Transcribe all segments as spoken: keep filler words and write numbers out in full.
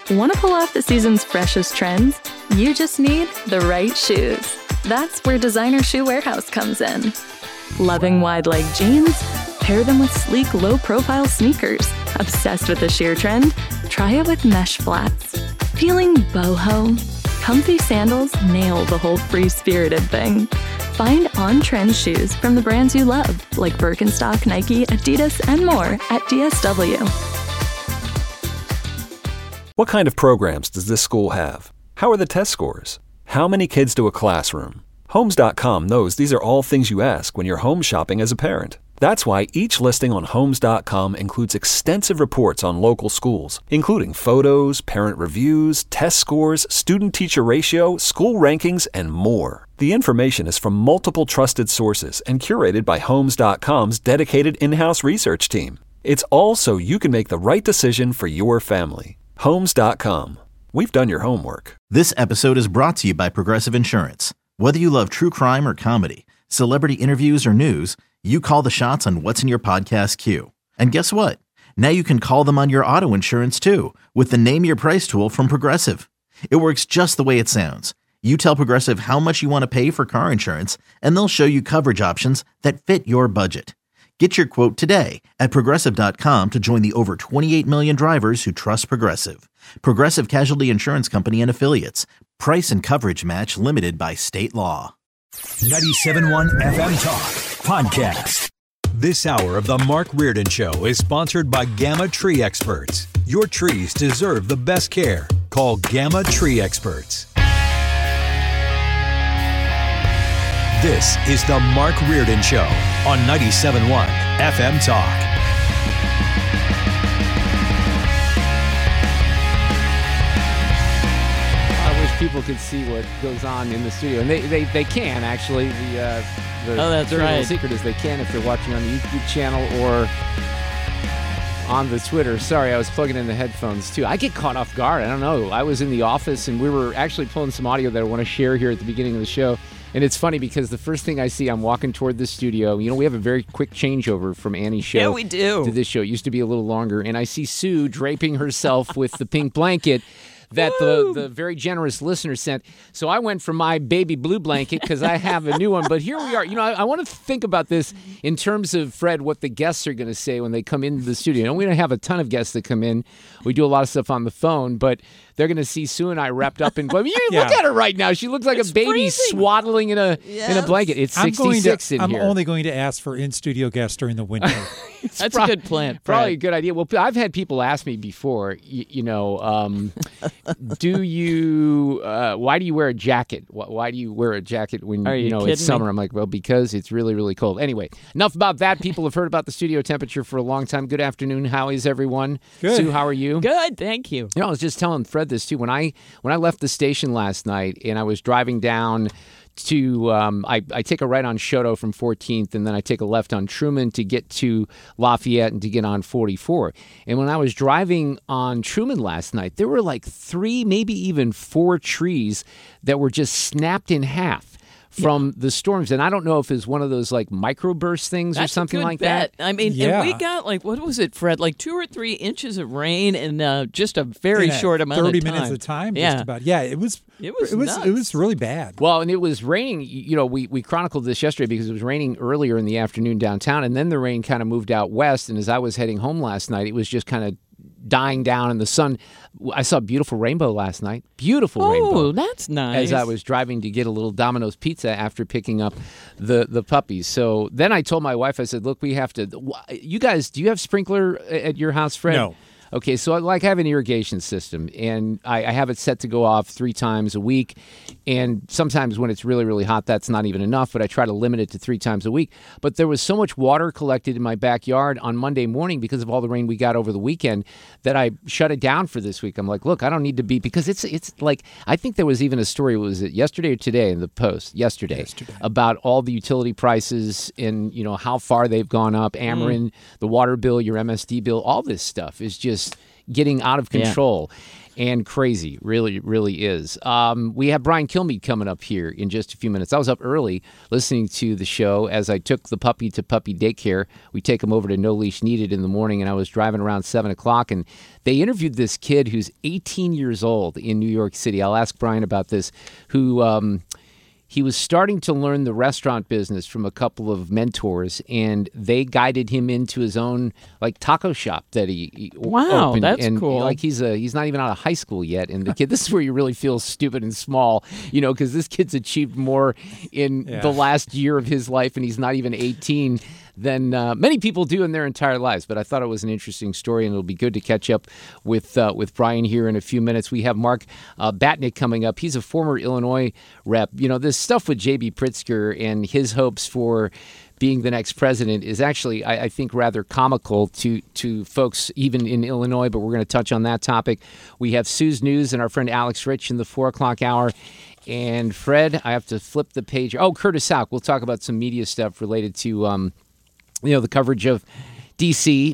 Want to pull off the season's freshest trends? You just need the right shoes. That's where Designer Shoe Warehouse comes in. Loving wide-leg jeans? Pair them with sleek, low-profile sneakers. Obsessed with the sheer trend? Try it with mesh flats. Feeling boho? Comfy sandals nail the whole free-spirited thing. Find on-trend shoes from the brands you love, like Birkenstock, Nike, Adidas, and more at D S W. What kind of programs does this school have? How are the test scores? How many kids do a classroom? Homes dot com knows these are all things you ask when you're home shopping as a parent. That's why each listing on Homes dot com includes extensive reports on local schools, including photos, parent reviews, test scores, student-teacher ratio, school rankings, and more. The information is from multiple trusted sources and curated by Homes dot com's dedicated in-house research team. It's all so you can make the right decision for your family. Homes dot com. We've done your homework. This episode is brought to you by Progressive Insurance. Whether you love true crime or comedy, celebrity interviews or news, you call the shots on what's in your podcast queue. And guess what? Now you can call them on your auto insurance too with the Name Your Price tool from Progressive. It works just the way it sounds. You tell Progressive how much you want to pay for car insurance, and they'll show you coverage options that fit your budget. Get your quote today at Progressive dot com to join the over twenty-eight million drivers who trust Progressive. Progressive Casualty Insurance Company and Affiliates. Price and coverage match limited by state law. ninety-seven point one F M Talk Podcast. This hour of the Mark Reardon Show is sponsored by Gamma Tree Experts. Your trees deserve the best care. Call Gamma Tree Experts. This is the Mark Reardon Show on ninety-seven point one F M Talk. I wish people could see what goes on in the studio, and they, they, they can actually. The uh, the oh, that's dirty little right. secret is they can if they're watching on the YouTube channel or on the Twitter. Sorry, I was plugging in the headphones too. I get caught off guard. I don't know. I was in the office and we were actually pulling some audio that I want to share here at the beginning of the show. And it's funny because the first thing I see, I'm walking toward the studio. You know, we have a very quick changeover from Annie's show Yeah, we do. to this show. It used to be a little longer. And I see Sue draping herself with the pink blanket that the, the very generous listener sent. So I went for my baby blue blanket because I have a new one. But here we are. You know, I, I want to think about this in terms of, Fred, what the guests are going to say when they come into the studio. And we don't have a ton of guests that come in. We do a lot of stuff on the phone. But they're going to see Sue and I wrapped up in... I mean, you Yeah. look at her right now. She looks like It's a baby freezing. swaddling in a Yes. in a blanket. It's I'm going sixty-six to, in I'm here. only going to ask for in-studio guests during the winter. That's prob- a good plan. Probably a Fred. good idea. Well, I've had people ask me before, you, you know, um, do you, uh, why do you wear a jacket? Why, why do you wear a jacket when, Are you know, kidding it's summer? me? I'm like, well, because it's really, really cold. Anyway, enough about that. People have heard about the studio temperature for a long time. Good afternoon. How is everyone? Good. Sue, how are you? Good, thank you. You know, I was just telling Fred this too. When I when I left the station last night and I was driving down to, um, I, I take a right on Shoto from fourteenth, and then I take a left on Truman to get to Lafayette and to get on forty-four. And when I was driving on Truman last night, there were like three, maybe even four trees that were just snapped in half from the storms. And I don't know if it's one of those like microburst things That's or something a good like bet. that. I mean, Yeah. and we got like, what was it, Fred? Like two or three inches of rain in uh, just a very In a short amount thirty of time. minutes of time, Yeah. just about. Yeah, it was. It was It was. nuts. It was really bad. Well, and it was raining. You know, we, we chronicled this yesterday because it was raining earlier in the afternoon downtown, and then the rain kind of moved out west. And as I was heading home last night, it was just kind of dying down, and the sun. I saw a beautiful rainbow last night. Beautiful Oh, rainbow. that's nice. As I was driving to get a little Domino's pizza after picking up the, the puppies. So then I told my wife, I said, look, we have to, you guys, do you have sprinkler at your house, Fred? No. Okay, so I like I have an irrigation system, and I, I have it set to go off three times a week. And sometimes when it's really, really hot, that's not even enough, but I try to limit it to three times a week. But there was so much water collected in my backyard on Monday morning because of all the rain we got over the weekend that I shut it down for this week. I'm like, look, I don't need to be, because it's it's like, I think there was even a story, was it yesterday or today in the Post? Yesterday. Yesterday. About all the utility prices and, you know, how far they've gone up. Ameren, the water bill, your M S D bill, all this stuff is just getting out of Yeah. control. and crazy. Really, really is. Um, we have Brian Kilmeade coming up here in just a few minutes. I was up early listening to the show as I took the puppy to puppy daycare. We take him over to No Leash Needed in the morning, and I was driving around seven o'clock, and they interviewed this kid who's eighteen years old in New York City. I'll ask Brian about this, who... Um, He was starting to learn the restaurant business from a couple of mentors, and they guided him into his own like taco shop that he, he wow, opened. that's and, cool. Like he's a he's not even out of high school yet, and the kid. This is where you really feel stupid and small, you know, because this kid's achieved more in Yeah. the last year of his life, and he's not even eighteen. Than uh, many people do in their entire lives. But I thought it was an interesting story, and it'll be good to catch up with uh, with Brian here in a few minutes. We have Mark uh, Batnick coming up. He's a former Illinois rep. You know, this stuff with J B. Pritzker and his hopes for being the next president is actually, I, I think, rather comical to to folks even in Illinois, but we're going to touch on that topic. We have Sue's News and our friend Alex Rich in the four o'clock hour. And Fred, I have to flip the page. Oh, Curtis Houck. We'll talk about some media stuff related to... Um, you know, the coverage of D C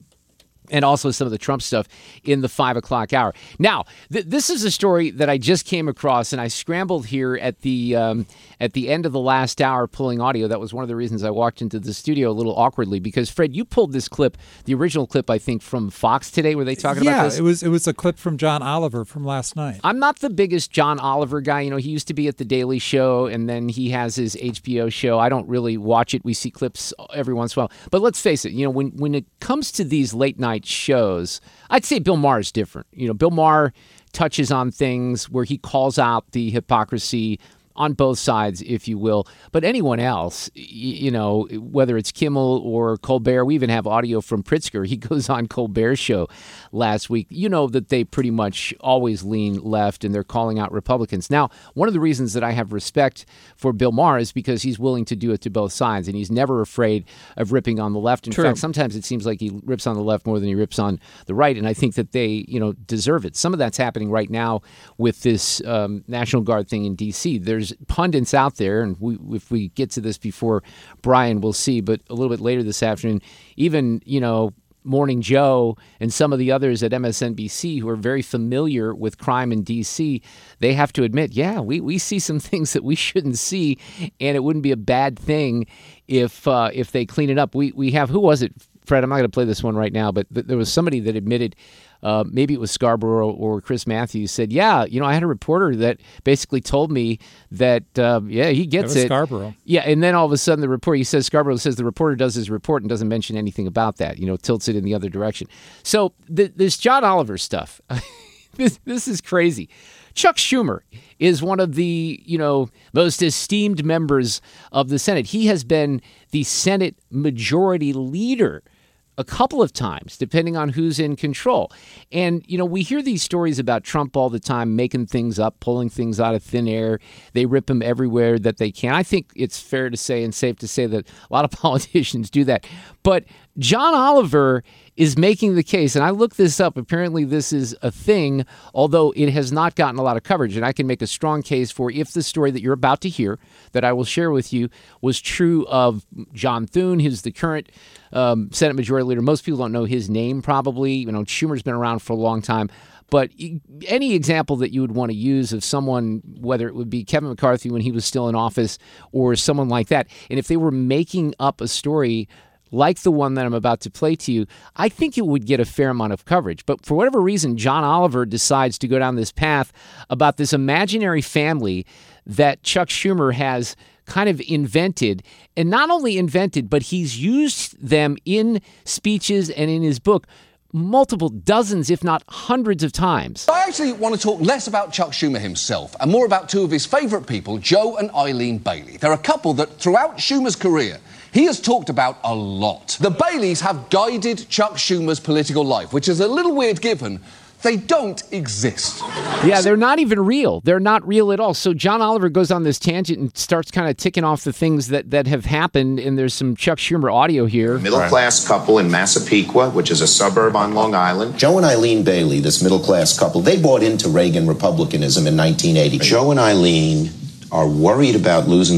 and also some of the Trump stuff in the five o'clock hour. Now, th- this is a story that I just came across, and I scrambled here at the um, at the end of the last hour pulling audio. That was one of the reasons I walked into the studio a little awkwardly, because, Fred, you pulled this clip, the original clip, I think, from Fox today. Were they talking yeah, about this? Yeah, it was, it was a clip from John Oliver from last night. I'm not the biggest John Oliver guy. You know, he used to be at The Daily Show, and then he has his H B O show. I don't really watch it. We see clips every once in a while. But let's face it, you know, when, when it comes to these late-night shows, I'd say Bill Maher is different. You know, Bill Maher touches on things where he calls out the hypocrisy on both sides, if you will. But anyone else, you know, whether it's Kimmel or Colbert, we even have audio from Pritzker. He goes on Colbert's show last week. You know that they pretty much always lean left, and they're calling out Republicans. Now, one of the reasons that I have respect for Bill Maher is because he's willing to do it to both sides, and he's never afraid of ripping on the left. In True. fact, sometimes it seems like he rips on the left more than he rips on the right, and I think that they, you know, deserve it. Some of that's happening right now with this um, National Guard thing in D C. There's pundits out there, and we, if we get to this before Brian, we'll see, but a little bit later this afternoon, even, you know, Morning Joe and some of the others at M S N B C who are very familiar with crime in D C, they have to admit, yeah, we, we see some things that we shouldn't see, and it wouldn't be a bad thing if uh, if they clean it up. We we have, who was it, Fred? I'm not going to play this one right now, but th- there was somebody that admitted, uh, maybe it was Scarborough or Chris Matthews, said, yeah, you know, I had a reporter that basically told me that, uh, yeah, he gets That was it. Scarborough. Yeah, and then all of a sudden the report, he says, Scarborough says the reporter does his report and doesn't mention anything about that, you know, tilts it in the other direction. So th- this John Oliver stuff, this, this is crazy. Chuck Schumer is one of the, you know, most esteemed members of the Senate. He has been the Senate Majority Leader a couple of times, depending on who's in control. And, you know, we hear these stories about Trump all the time, making things up, pulling things out of thin air. They rip him everywhere that they can. I think it's fair to say and safe to say that a lot of politicians do that. But John Oliver is making the case, and I looked this up. Apparently this is a thing, although it has not gotten a lot of coverage. And I can make a strong case for if the story that you're about to hear, that I will share with you, was true of John Thune, who's the current um, Senate Majority Leader. Most people don't know his name, probably. You know, Schumer's been around for a long time. But any example that you would want to use of someone, whether it would be Kevin McCarthy when he was still in office or someone like that, and if they were making up a story like the one that I'm about to play to you, I think it would get a fair amount of coverage. But for whatever reason, John Oliver decides to go down this path about this imaginary family that Chuck Schumer has kind of invented, and not only invented, but he's used them in speeches and in his book multiple dozens, if not hundreds of times. I actually want to talk less about Chuck Schumer himself and more about two of his favourite people, Joe and Eileen Bailey. They're a couple that throughout Schumer's career he has talked about a lot. The Baileys have guided Chuck Schumer's political life, which is a little weird given they don't exist. Yeah, they're not even real. They're not real at all. So John Oliver goes on this tangent and starts kind of ticking off the things that, that have happened, and there's some Chuck Schumer audio here. Middle-class couple in Massapequa, which is a suburb on Long Island. Joe and Eileen Bailey, this middle-class couple, they bought into Reagan Republicanism in nineteen eighty. Joe and Eileen are worried about losing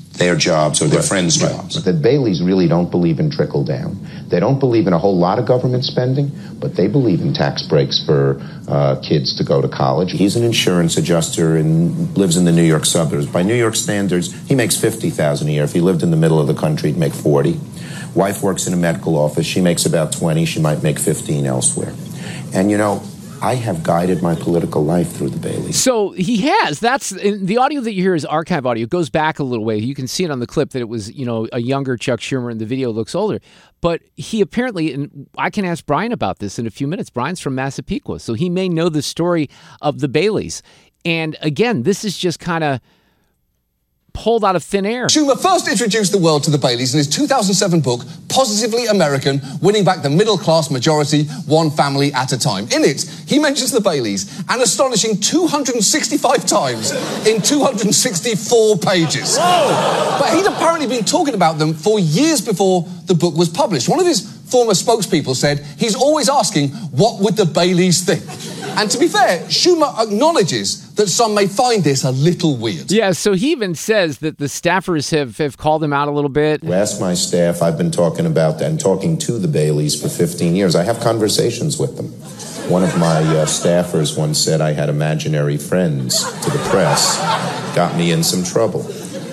their jobs or their Right, friends' right. jobs. The Baileys really don't believe in trickle down. They don't believe in a whole lot of government spending, but they believe in tax breaks for uh, kids to go to college. He's an insurance adjuster and lives in the New York suburbs. By New York standards, he makes fifty thousand dollars a year. If he lived in the middle of the country, he'd make forty. Wife works in a medical office. She makes about twenty. She might make fifteen elsewhere. And, you know, I have guided my political life through the Baileys. So he has. That's the audio that you hear is archive audio. It goes back a little way. You can see it on the clip that it was, you know, a younger Chuck Schumer, and the video looks older. But he apparently, and I can ask Brian about this in a few minutes. Brian's from Massapequa, so he may know the story of the Baileys. And again, this is just kind of pulled out of thin air. Schumer first introduced the world to the Baileys in his two thousand seven book, Positively American, Winning Back the Middle-Class Majority, One Family at a Time. In it, he mentions the Baileys an astonishing two hundred sixty-five times in two hundred sixty-four pages. Whoa. But he'd apparently been talking about them for years before the book was published. One of his former spokespeople said he's always asking, what would the Baileys think? And to be fair, Schumer acknowledges that some may find this a little weird. Yeah, so he even says that the staffers have, have called him out a little bit. Ask my staff. I've been talking about and talking to the Baileys for fifteen years. I have conversations with them. One of my uh, staffers once said I had imaginary friends to the press. Got me in some trouble.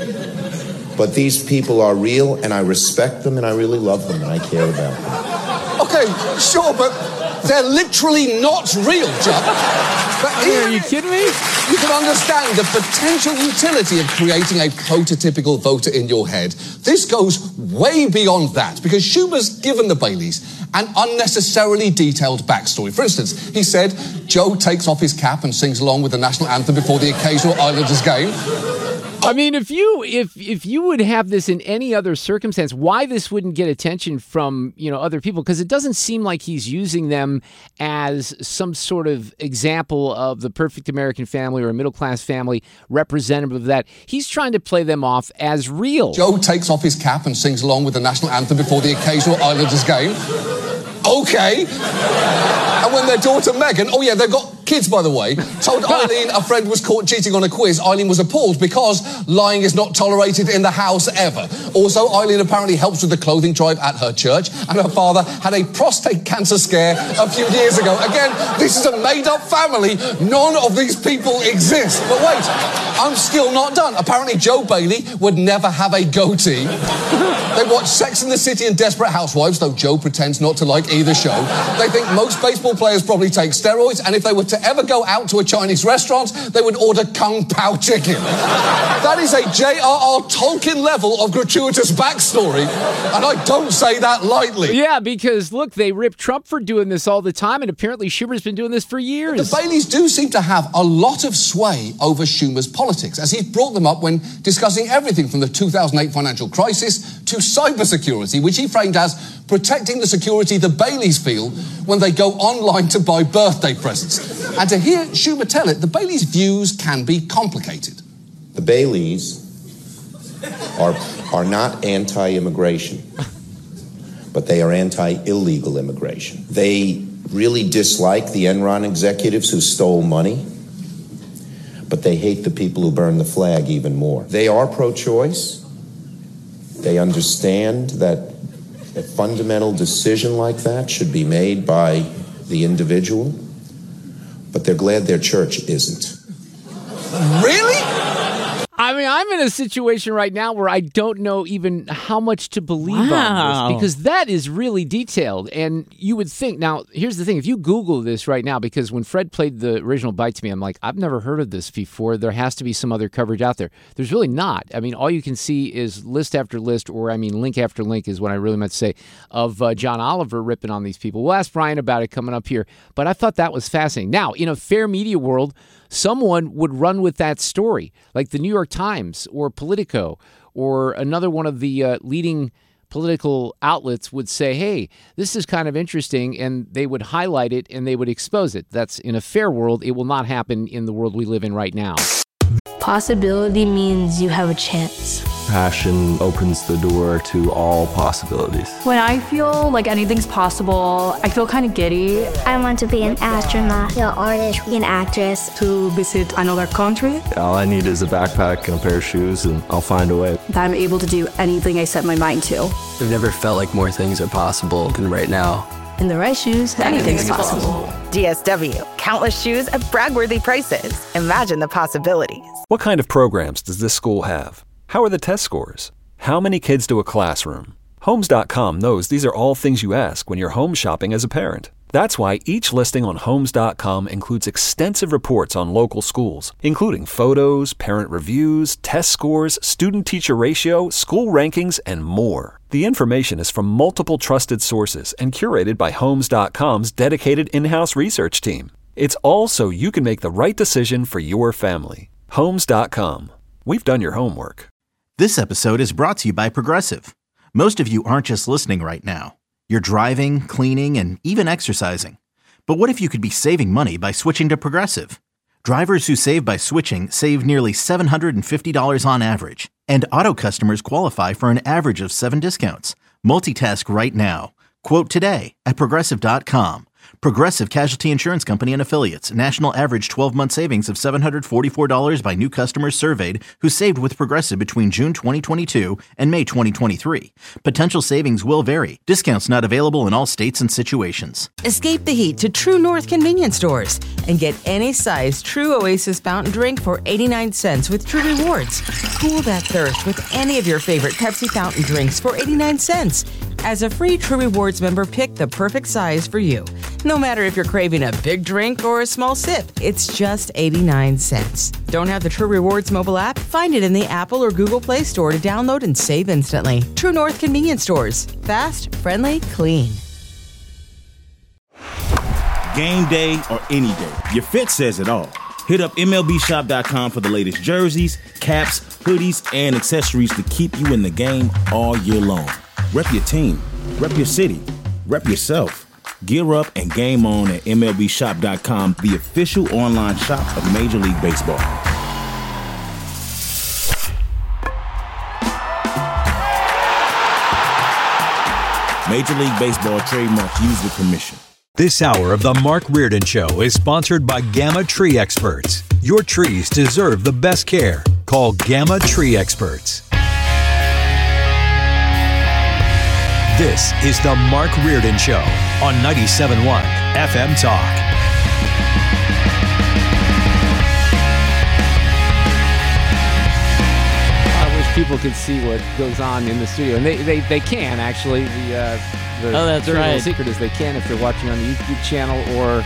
But these people are real, and I respect them, and I really love them, and I care about them. Okay, sure, but they're literally not real, Chuck. But Are you kidding me? You can understand the potential utility of creating a prototypical voter in your head. This goes way beyond that, because Schumer's given the Baileys an unnecessarily detailed backstory. For instance, he said Joe takes off his cap and sings along with the national anthem before the occasional Islanders game. I mean, if you if if you would have this in any other circumstance, why this wouldn't get attention from, you know, other people? Because it doesn't seem like he's using them as some sort of example of the perfect American family or a middle-class family representative of that. He's trying to play them off as real. Joe takes off his cap and sings along with the national anthem before the occasional Islanders game. Okay. And when their daughter Megan, oh yeah, they've got kids, by the way, told Eileen a friend was caught cheating on a quiz, Eileen was appalled because lying is not tolerated in the house ever. Also, Eileen apparently helps with the clothing drive at her church, and her father had a prostate cancer scare a few years ago. Again, this is a made-up family. None of these people exist. But wait, I'm still not done. Apparently, Joe Bailey would never have a goatee. They watch Sex and the City and Desperate Housewives, though Joe pretends not to like either show. They think most baseball players probably take steroids, and if they were to ever go out to a Chinese restaurant, they would order Kung Pao chicken. That is a J R R Tolkien level of gratuitous backstory, and I don't say that lightly. Yeah, because, look, they rip Trump for doing this all the time, and apparently Schumer's been doing this for years. The Baileys do seem to have a lot of sway over Schumer's politics, as he brought them up when discussing everything from the two thousand eight financial crisis to cybersecurity, which he framed as protecting the security the Baileys feel when they go online to buy birthday presents. And to hear Schumer tell it, the Baileys' views can be complicated. The Baileys are, are not anti-immigration, but they are anti-illegal immigration. They really dislike the Enron executives who stole money, but they hate the people who burn the flag even more. They are pro-choice. They understand that a fundamental decision like that should be made by the individual, but they're glad their church isn't. Really? I mean, I'm in a situation right now where I don't know even how much to believe Wow. on this, because that is really detailed. And you would think, now, here's the thing. If you Google this right now, because when Fred played the original Bite to me, I'm like, I've never heard of this before. There has to be some other coverage out there. There's really not. I mean, all you can see is list after list, or I mean, link after link is what I really meant to say, of uh, John Oliver ripping on these people. We'll ask Brian about it coming up here. But I thought that was fascinating. Now, in a fair media world, someone would run with that story, like the New York Times or Politico or another one of the uh, leading political outlets would say, hey, this is kind of interesting, and they would highlight it and they would expose it. That's in a fair world. It will not happen in the world we live in right now. Possibility means you have a chance. Passion opens the door to all possibilities. When I feel like anything's possible, I feel kind of giddy. I want to be an astronaut, an artist, an actress. To visit another country. All I need is a backpack and a pair of shoes, and I'll find a way. That I'm able to do anything I set my mind to. I've never felt like more things are possible than right now. In the right shoes, anything's possible. D S W. Countless shoes at brag-worthy prices. Imagine the possibilities. What kind of programs does this school have? How are the test scores? How many kids do a classroom? Homes dot com knows these are all things you ask when you're home shopping as a parent. That's why each listing on Homes dot com includes extensive reports on local schools, including photos, parent reviews, test scores, student-teacher ratio, school rankings, and more. The information is from multiple trusted sources and curated by Homes dot com's dedicated in-house research team. It's all so you can make the right decision for your family. Homes dot com. We've done your homework. This episode is brought to you by Progressive. Most of you aren't just listening right now. You're driving, cleaning, and even exercising. But what if you could be saving money by switching to Progressive? Drivers who save by switching save nearly seven hundred fifty dollars on average. And auto customers qualify for an average of seven discounts. Multitask right now. Quote today at Progressive dot com. Progressive Casualty Insurance Company and Affiliates. National average twelve-month savings of seven hundred forty-four dollars by new customers surveyed who saved with Progressive between June twenty twenty-two and May twenty twenty-three. Potential savings will vary. Discounts not available in all states and situations. Escape the heat to True North convenience stores and get any size True Oasis fountain drink for eighty-nine cents with True Rewards. Cool that thirst with any of your favorite Pepsi fountain drinks for eighty-nine cents. As a free True Rewards member, pick the perfect size for you. No matter if you're craving a big drink or a small sip, it's just eighty-nine cents. Don't have the True Rewards mobile app? Find it in the Apple or Google Play Store to download and save instantly. True North convenience stores. Fast, friendly, clean. Game day or any day, your fit says it all. Hit up M L B shop dot com for the latest jerseys, caps, hoodies, and accessories to keep you in the game all year long. Rep your team, rep your city, rep yourself. Gear up and game on at M L B shop dot com, the official online shop of Major League Baseball. Major League Baseball trademarks used with permission. This hour of The Mark Reardon Show is sponsored by Gamma Tree Experts. Your trees deserve the best care. Call Gamma Tree Experts. This is The Mark Reardon Show on ninety-seven point one F M Talk. I wish people could see what goes on in the studio, and they, they, they can, actually. The, uh, the oh, that's dirty right. little secret is they can if they're watching on the YouTube channel or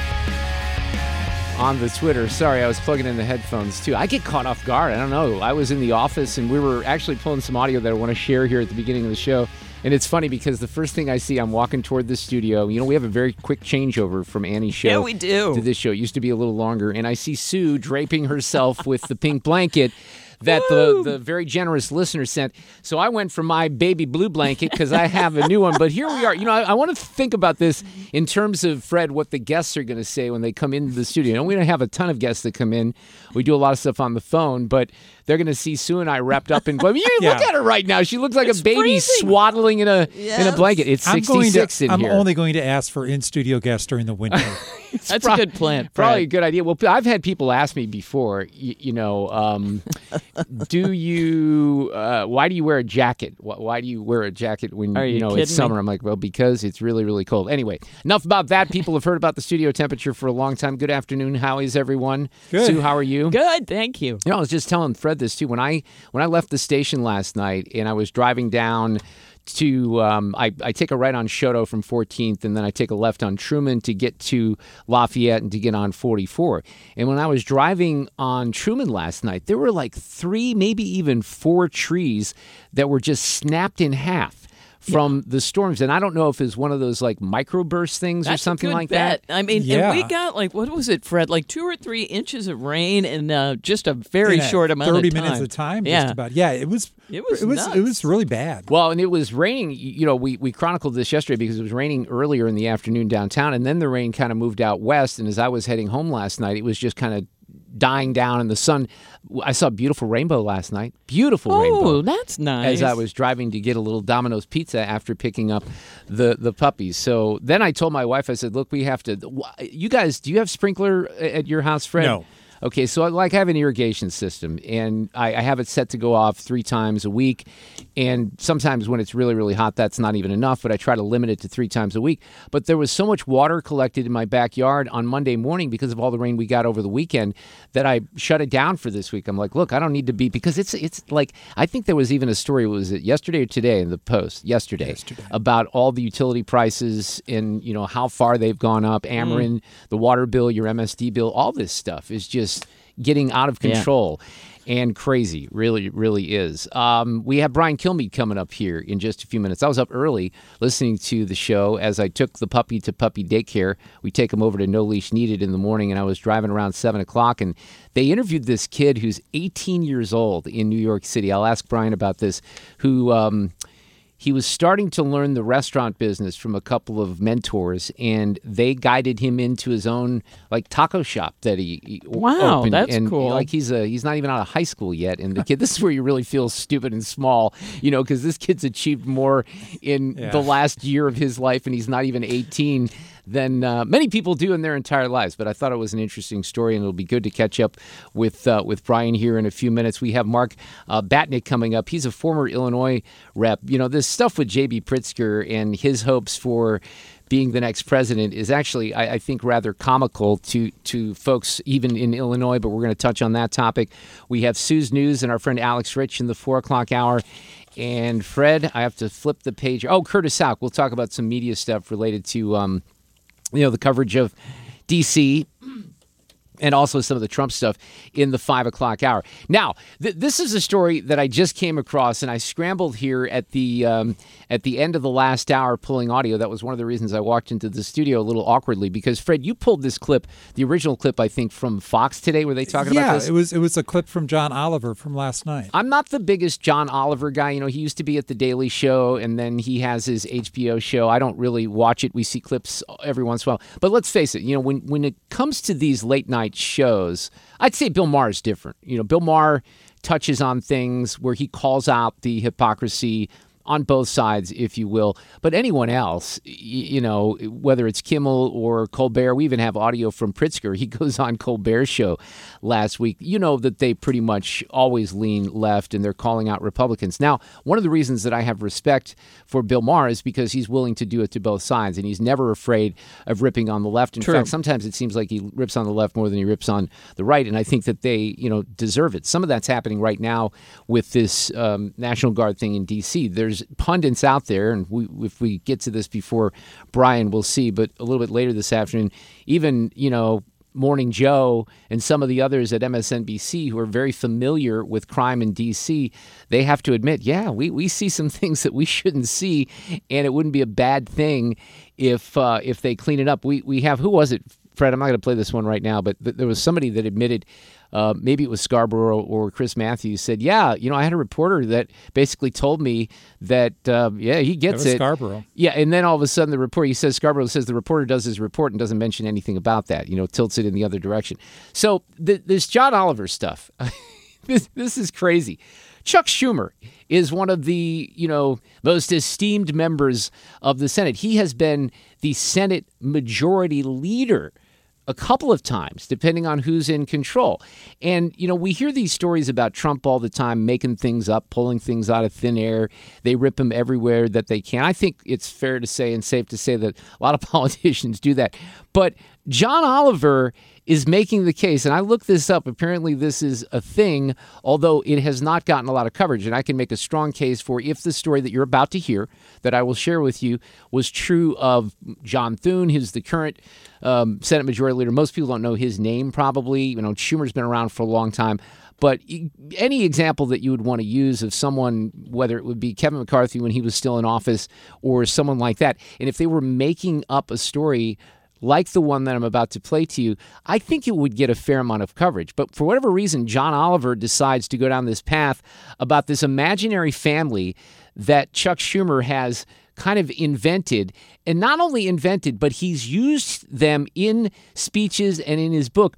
on the Twitter. Sorry, I was plugging in the headphones, too. I get caught off guard. I don't know. I was in the office, and we were actually pulling some audio that I want to share here at the beginning of the show. And it's funny because the first thing I see, I'm walking toward the studio. You know, we have a very quick changeover from Annie's show yeah, we do. to this show. It used to be a little longer. And I see Sue draping herself with the pink blanket that the, the very generous listener sent. So I went for my baby blue blanket because I have a new one. But here we are. You know, I, I want to think about this in terms of, Fred, what the guests are going to say when they come into the studio. And we don't have a ton of guests that come in. We do a lot of stuff on the phone. But they're going to see Sue and I wrapped up in I mean, you yeah. look at her right now. She looks like it's a baby freezing. swaddling in a yes. in a blanket. It's I'm sixty-six to, in I'm here. I'm only going to ask for in-studio guests during the winter. That's pro- a good plan. Probably Brad. a good idea. Well, I've had people ask me before, you, you know, um, do you, uh, why do you wear a jacket? Why do you wear a jacket when, Are you, you know, it's summer? Me? I'm like, well, because it's really, really cold. Anyway, enough about that. People have heard about the studio temperature for a long time. Good afternoon. How is everyone? Good. Sue, how are you? Good, thank you. You know, I was just telling Fred this, too. When I, when I left the station last night and I was driving down to, um, I, I take a right on Shoto from fourteenth, and then I take a left on Truman to get to Lafayette and to get on forty-four. And when I was driving on Truman last night, there were like three, maybe even four trees that were just snapped in half from yeah. the storms. And I don't know if it's one of those like microburst things That's or something a good like bet. that. I mean, yeah. and we got like, what was it, Fred? Like two or three inches of rain in uh, just a very yeah, short amount of time. thirty minutes of time, yeah. just about. Yeah, it was It was it was nuts. it was really bad. Well, and it was raining. You know, we, we chronicled this yesterday because it was raining earlier in the afternoon downtown, and then the rain kind of moved out west. And as I was heading home last night, it was just kind of dying down and the sun. I saw a beautiful rainbow last night. Beautiful oh, rainbow. Oh, that's nice. As I was driving to get a little Domino's pizza after picking up the, the puppies. So then I told my wife, I said, look, we have to, you guys, do you have sprinkler at your house, Fred? No. Okay, so I like have an irrigation system, and I, I have it set to go off three times a week. And sometimes when it's really, really hot, that's not even enough, but I try to limit it to three times a week. But there was so much water collected in my backyard on Monday morning because of all the rain we got over the weekend that I shut it down for this week. I'm like, look, I don't need to be, because it's it's like, I think there was even a story, was it yesterday or today in the Post? Yesterday. Yesterday. About all the utility prices and, you know, how far they've gone up. Ameren, mm. the water bill, your M S D bill, all this stuff is just getting out of control yeah. and crazy. Really, really is. Um, we have Brian Kilmeade coming up here in just a few minutes. I was up early listening to the show as I took the puppy to puppy daycare. We take him over to No Leash Needed in the morning, and I was driving around seven o'clock, and they interviewed this kid who's eighteen years old in New York City. I'll ask Brian about this, who... Um, He was starting to learn the restaurant business from a couple of mentors, and they guided him into his own like taco shop that he, he wow, opened. that's and, cool. Like he's a he's not even out of high school yet, and the kid. This is where you really feel stupid and small, you know, because this kid's achieved more in yeah. the last year of his life, and he's not even eighteen. Than uh, many people do in their entire lives. But I thought it was an interesting story, and it'll be good to catch up with uh, with Brian here in a few minutes. We have Mark uh, Batnick coming up. He's a former Illinois rep. You know, this stuff with J B. Pritzker and his hopes for being the next president is actually, I, I think, rather comical to, to folks even in Illinois, but we're going to touch on that topic. We have Sue's News and our friend Alex Rich in the four o'clock hour. And Fred, I have to flip the page. Oh, Curtis Houck. We'll talk about some media stuff related to... Um, you know, the coverage of D C and also some of the Trump stuff in the five o'clock hour. Now, th- this is a story that I just came across, and I scrambled here at the um, at the end of the last hour pulling audio. That was one of the reasons I walked into the studio a little awkwardly, because, Fred, you pulled this clip, the original clip, I think, from Fox today. Were they talking yeah, about this? Yeah, it was, it was a clip from John Oliver from last night. I'm not the biggest John Oliver guy. You know, he used to be at The Daily Show, and then he has his H B O show. I don't really watch it. We see clips every once in a while. But let's face it, you know, when, when it comes to these late-night shows, I'd say Bill Maher is different. You know, Bill Maher touches on things where he calls out the hypocrisy on both sides, if you will. But anyone else, you know, whether it's Kimmel or Colbert, we even have audio from Pritzker. He goes on Colbert's show last week. You know that they pretty much always lean left, and they're calling out Republicans. Now, one of the reasons that I have respect for Bill Maher is because he's willing to do it to both sides, and he's never afraid of ripping on the left. In True. fact, sometimes it seems like he rips on the left more than he rips on the right, and I think that they, you know, deserve it. Some of that's happening right now with this um, National Guard thing in D C. There's pundits out there, and we, if we get to this before Brian, we'll see, but a little bit later this afternoon, even, you know, Morning Joe and some of the others at M S N B C who are very familiar with crime in D C, they have to admit, yeah, we, we see some things that we shouldn't see, and it wouldn't be a bad thing if uh, if they clean it up. We we have, who was it, Fred? I'm not going to play this one right now, but th- there was somebody that admitted, uh, maybe it was Scarborough or Chris Matthews, said, yeah, you know, I had a reporter that basically told me that, uh, yeah, he gets it. it. Scarborough. Yeah, and then all of a sudden the report, he says, Scarborough says the reporter does his report and doesn't mention anything about that, you know, tilts it in the other direction. So th- this John Oliver stuff, this, this is crazy. Chuck Schumer is one of the, you know, most esteemed members of the Senate. He has been the Senate Majority Leader a couple of times, depending on who's in control. And, you know, we hear these stories about Trump all the time, making things up, pulling things out of thin air. They rip him everywhere that they can. I think it's fair to say and safe to say that a lot of politicians do that. But John Oliver is making the case, and I looked this up. Apparently this is a thing, although it has not gotten a lot of coverage. And I can make a strong case for if the story that you're about to hear, that I will share with you, was true of John Thune, who's the current um, Senate Majority Leader. Most people don't know his name, probably. You know, Schumer's been around for a long time. But any example that you would want to use of someone, whether it would be Kevin McCarthy when he was still in office or someone like that, and if they were making up a story like the one that I'm about to play to you, I think it would get a fair amount of coverage. But for whatever reason, John Oliver decides to go down this path about this imaginary family that Chuck Schumer has kind of invented, and not only invented, but he's used them in speeches and in his book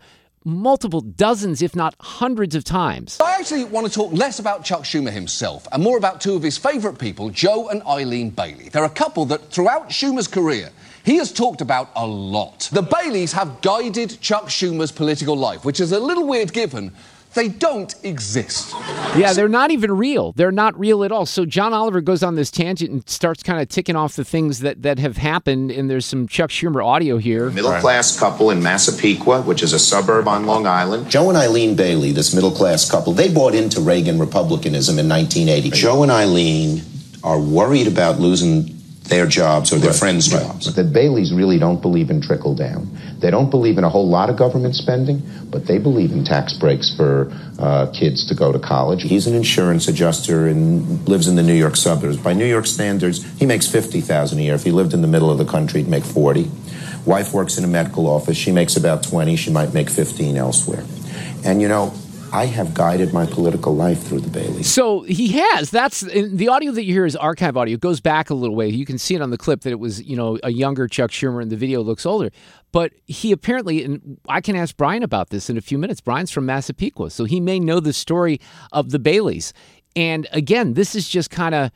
multiple dozens, if not hundreds of times. I actually want to talk less about Chuck Schumer himself and more about two of his favourite people, Joe and Eileen Bailey. They're a couple that, throughout Schumer's career, he has talked about a lot. The Baileys have guided Chuck Schumer's political life, which is a little weird given they don't exist. Yeah, they're not even real. They're not real at all. So John Oliver goes on this tangent and starts kind of ticking off the things that, that have happened, and there's some Chuck Schumer audio here. Middle-class couple in Massapequa, which is a suburb on Long Island. Joe and Eileen Bailey, this middle-class couple, they bought into Reagan Republicanism in nineteen eighty. Joe and Eileen are worried about losing their jobs or their right, friends' right. jobs. The Baileys really don't believe in trickle-down. They don't believe in a whole lot of government spending, but they believe in tax breaks for uh, kids to go to college. He's an insurance adjuster and lives in the New York suburbs. By New York standards, he makes fifty thousand dollars a year. If he lived in the middle of the country, he'd make forty. Wife works in a medical office. She makes about twenty. She might make fifteen elsewhere. And, you know, I have guided my political life through the Baileys. So he has. That's the audio that you hear is archive audio. It goes back a little way. You can see it on the clip that it was, you know, a younger Chuck Schumer, and the video looks older. But he apparently, and I can ask Brian about this in a few minutes. Brian's from Massapequa, so he may know the story of the Baileys. And again, this is just kind of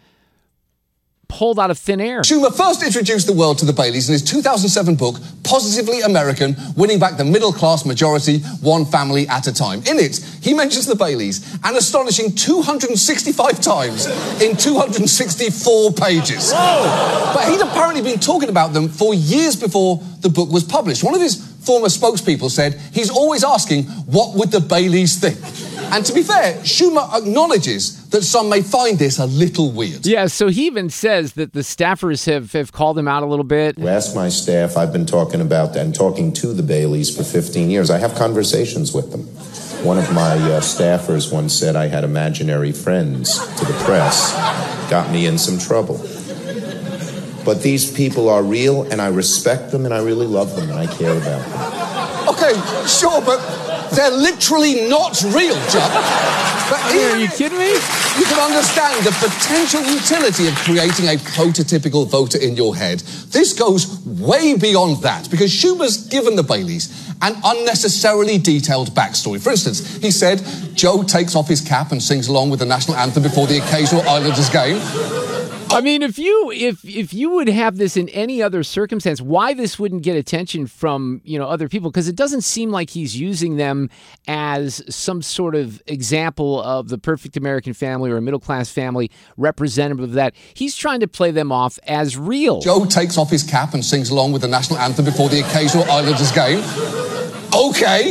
pulled out of thin air. Schumer first introduced the world to the Baileys in his two thousand seven book, Positively American, Winning Back the Middle-Class Majority, One Family at a Time. In it, he mentions the Baileys an astonishing two hundred sixty-five times in two hundred sixty-four pages. Whoa! But he'd apparently been talking about them for years before the book was published. One of his former spokespeople said he's always asking, what would the Baileys think? And to be fair, Schumer acknowledges that some may find this a little weird. Yeah, so he even says that the staffers have, have called him out a little bit. Ask my staff. I've been talking about and talking to the Baileys for fifteen years. I have conversations with them. One of my uh, staffers once said I had imaginary friends to the press. Got me in some trouble. But these people are real, and I respect them, and I really love them, and I care about them. Okay, sure, but they're literally not real, Chuck. But Are you kidding me? You can understand the potential utility of creating a prototypical voter in your head. This goes way beyond that, because Schumer's given the Baileys an unnecessarily detailed backstory. For instance, he said Joe takes off his cap and sings along with the national anthem before the occasional Islanders game. I mean, if you if if you would have this in any other circumstance, why this wouldn't get attention from, you know, other people? Because it doesn't seem like he's using them as some sort of example of the perfect American family or a middle-class family representative of that. He's trying to play them off as real. Joe takes off his cap and sings along with the national anthem before the occasional Islanders game. Okay.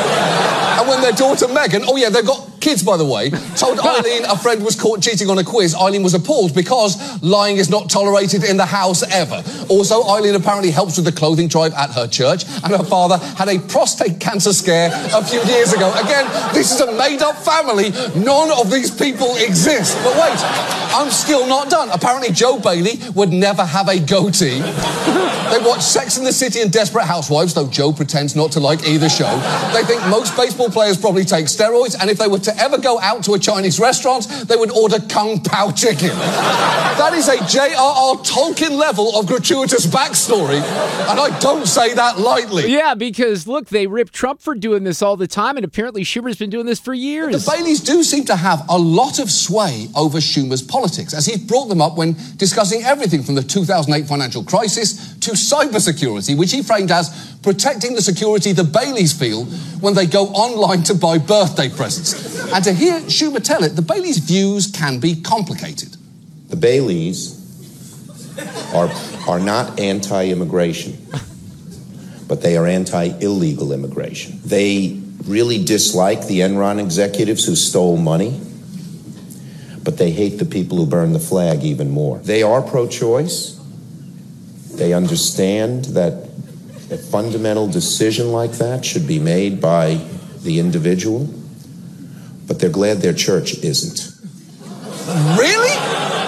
And when their daughter Megan, oh yeah, they've got kids, by the way, told Eileen a friend was caught cheating on a quiz, Eileen was appalled because lying is not tolerated in the house ever. Also, Eileen apparently helps with the clothing drive at her church, and her father had a prostate cancer scare a few years ago. Again, this is a made-up family. None of these people exist. But wait, I'm still not done. Apparently, Joe Bailey would never have a goatee. They watch Sex and the City and Desperate Housewives, though Joe pretends not to like either show. They think most baseball players probably take steroids, and if they were to ever go out to a Chinese restaurant, they would order Kung Pao chicken. That is a J R R Tolkien level of gratuitous backstory, and I don't say that lightly. Yeah, because, look, they rip Trump for doing this all the time, and apparently Schumer's been doing this for years. The Baileys do seem to have a lot of sway over Schumer's politics, as he brought them up when discussing everything from the two thousand eight financial crisis to cybersecurity, which he framed as protecting the security the Baileys feel when they go online to buy birthday presents. And to hear Schumer tell it, the Baileys' views can be complicated. The Baileys are, are not anti-immigration, but they are anti-illegal immigration. They really dislike the Enron executives who stole money, but they hate the people who burn the flag even more. They are pro-choice. They understand that a fundamental decision like that should be made by the individual, but they're glad their church isn't. Really?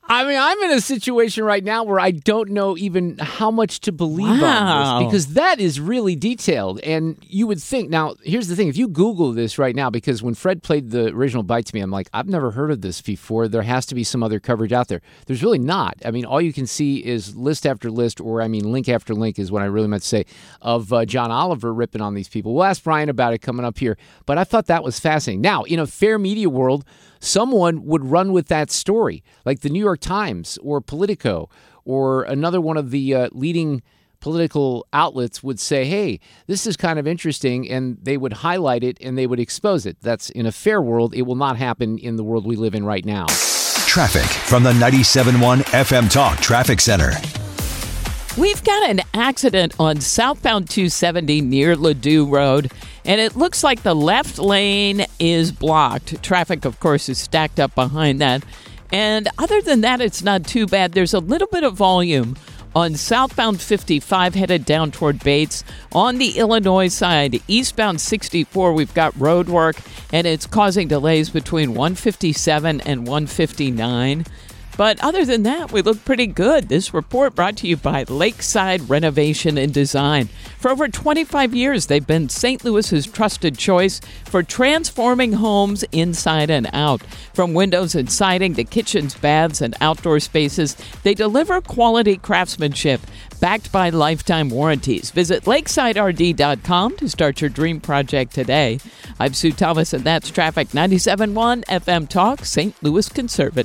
I mean, I'm in a situation right now where I don't know even how much to believe Wow. on this because that is really detailed. And you would think, now, here's the thing. If you Google this right now, because when Fred played the original bite to me, I'm like, I've never heard of this before. There has to be some other coverage out there. There's really not. I mean, all you can see is list after list, or I mean, link after link is what I really meant to say, of uh, John Oliver ripping on these people. We'll ask Brian about it coming up here. But I thought that was fascinating. Now, in a fair media world, someone would run with that story, like the New York Times or Politico or another one of the uh, leading political outlets would say, hey, this is kind of interesting, and they would highlight it and they would expose it. That's in a fair world. It will not happen in the world we live in right now. Traffic from the ninety-seven point one F M Talk Traffic Center. We've got an accident on southbound two seventy near Ladue Road, and it looks like the left lane is blocked. Traffic, of course, is stacked up behind that. And other than that, it's not too bad. There's a little bit of volume on southbound fifty-five headed down toward Bates. On the Illinois side, eastbound sixty-four, we've got road work, and it's causing delays between one fifty-seven and one fifty-nine. But other than that, we look pretty good. This report brought to you by Lakeside Renovation and Design. For over twenty-five years, they've been Saint Louis's trusted choice for transforming homes inside and out. From windows and siding to kitchens, baths, and outdoor spaces, they deliver quality craftsmanship backed by lifetime warranties. Visit lakeside r d dot com to start your dream project today. I'm Sue Thomas, and that's Traffic. ninety-seven point one F M Talk, Saint Louis Conservative.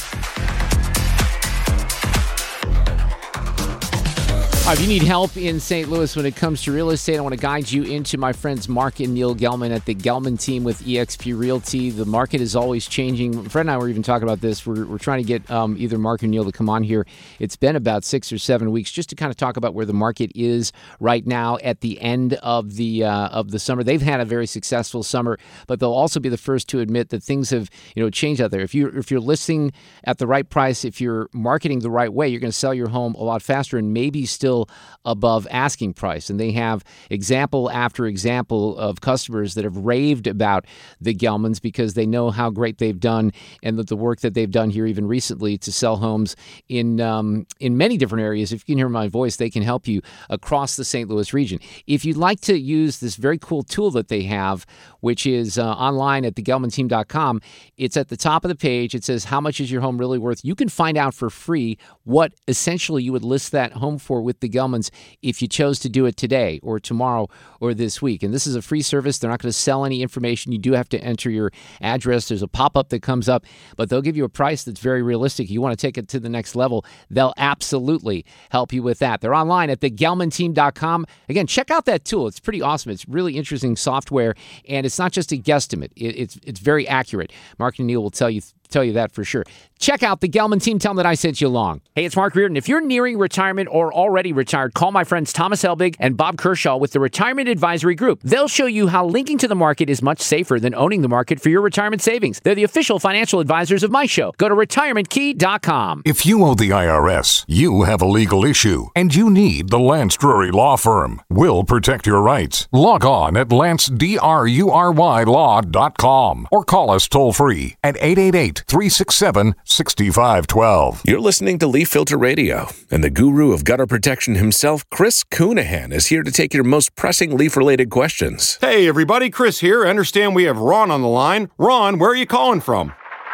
Uh, if you need help in Saint Louis when it comes to real estate, I want to guide you into my friends Mark and Neil Gelman at the Gelman team with eXp Realty. The market is always changing. Fred and I were even talking about this. We're, we're trying to get um, either Mark or Neil to come on here. It's been about six or seven weeks just to kind of talk about where the market is right now at the end of the uh, of the summer. They've had a very successful summer, but they'll also be the first to admit that things have you know changed out there. If you if you're listing at the right price, if you're marketing the right way, you're going to sell your home a lot faster and maybe still above asking price. And they have example after example of customers that have raved about the Gelmans because they know how great they've done and that the work that they've done here even recently to sell homes in um, in many different areas. If you can hear my voice, they can help you across the Saint Louis region. If you'd like to use this very cool tool that they have, which is uh, online at the gelman team dot com, it's at the top of the page. It says, how much is your home really worth? You can find out for free what essentially you would list that home for with the Gelmans if you chose to do it today or tomorrow or this week. And this is a free service. They're not going to sell any information. You do have to enter your address. There's a pop-up that comes up, but they'll give you a price that's very realistic. You want to take it to the next level, they'll absolutely help you with that. They're online at the gelman team dot com. Again, check out that tool. It's pretty awesome. It's really interesting software, and it's not just a guesstimate. It, it's it's very accurate. Mark and Neil will tell you tell you that for sure. Check out the Gelman team. Tell them that I sent you along. Hey, it's Mark Reardon. If you're nearing retirement or already retired, call my friends Thomas Helbig and Bob Kershaw with the Retirement Advisory Group. They'll show you how linking to the market is much safer than owning the market for your retirement savings. They're the official financial advisors of my show. Go to retirement key dot com. If you owe the I R S, you have a legal issue, and you need the Lance Drury Law Firm. We'll protect your rights. Log on at lance drury law dot com or call us toll free at eight eight eight, three six seven, six five one two. You're listening to Leaf Filter Radio, and the guru of gutter protection himself, Chris Coonahan, is here to take your most pressing leaf-related questions. Hey, everybody, Chris here. I understand we have Ron on the line. Ron, where are you calling from?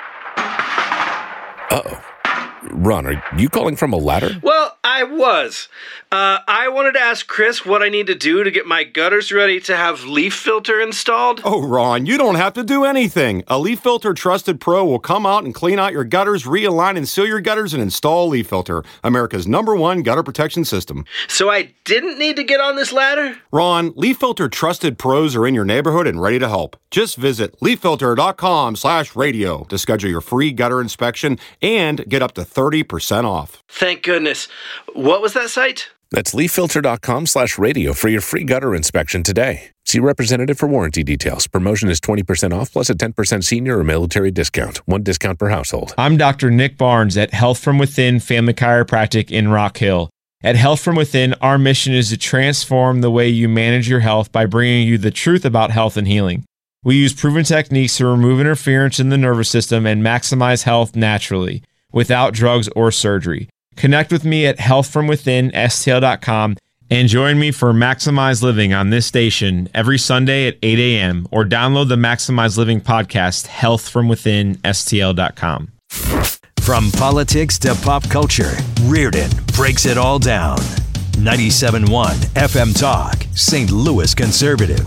Uh-oh. Ron, are you calling from a ladder? Well, I was. Uh, I wanted to ask Chris what I need to do to get my gutters ready to have Leaf Filter installed. Oh, Ron, you don't have to do anything. A Leaf Filter Trusted Pro will come out and clean out your gutters, realign and seal your gutters, and install Leaf Filter, America's number one gutter protection system. So I didn't need to get on this ladder? Ron, Leaf Filter Trusted Pros are in your neighborhood and ready to help. Just visit leaf filter dot com slash radio to schedule your free gutter inspection and get up to thirty percent off. Thank goodness. What was that site? That's leaf filter dot com slash radio for your free gutter inspection today. See representative for warranty details. Promotion is twenty percent off plus a ten percent senior or military discount. One discount per household. I'm Doctor Nick Barnes at Health From Within Family Chiropractic in Rock Hill. At Health From Within, our mission is to transform the way you manage your health by bringing you the truth about health and healing. We use proven techniques to remove interference in the nervous system and maximize health naturally. without drugs or surgery. Connect with me at health from within S T L dot com and join me for Maximize Living on this station every Sunday at eight a.m. or download the Maximize Living podcast, health from within S T L dot com. From politics to pop culture, Reardon breaks it all down. ninety-seven point one F M Talk, Saint Louis Conservative.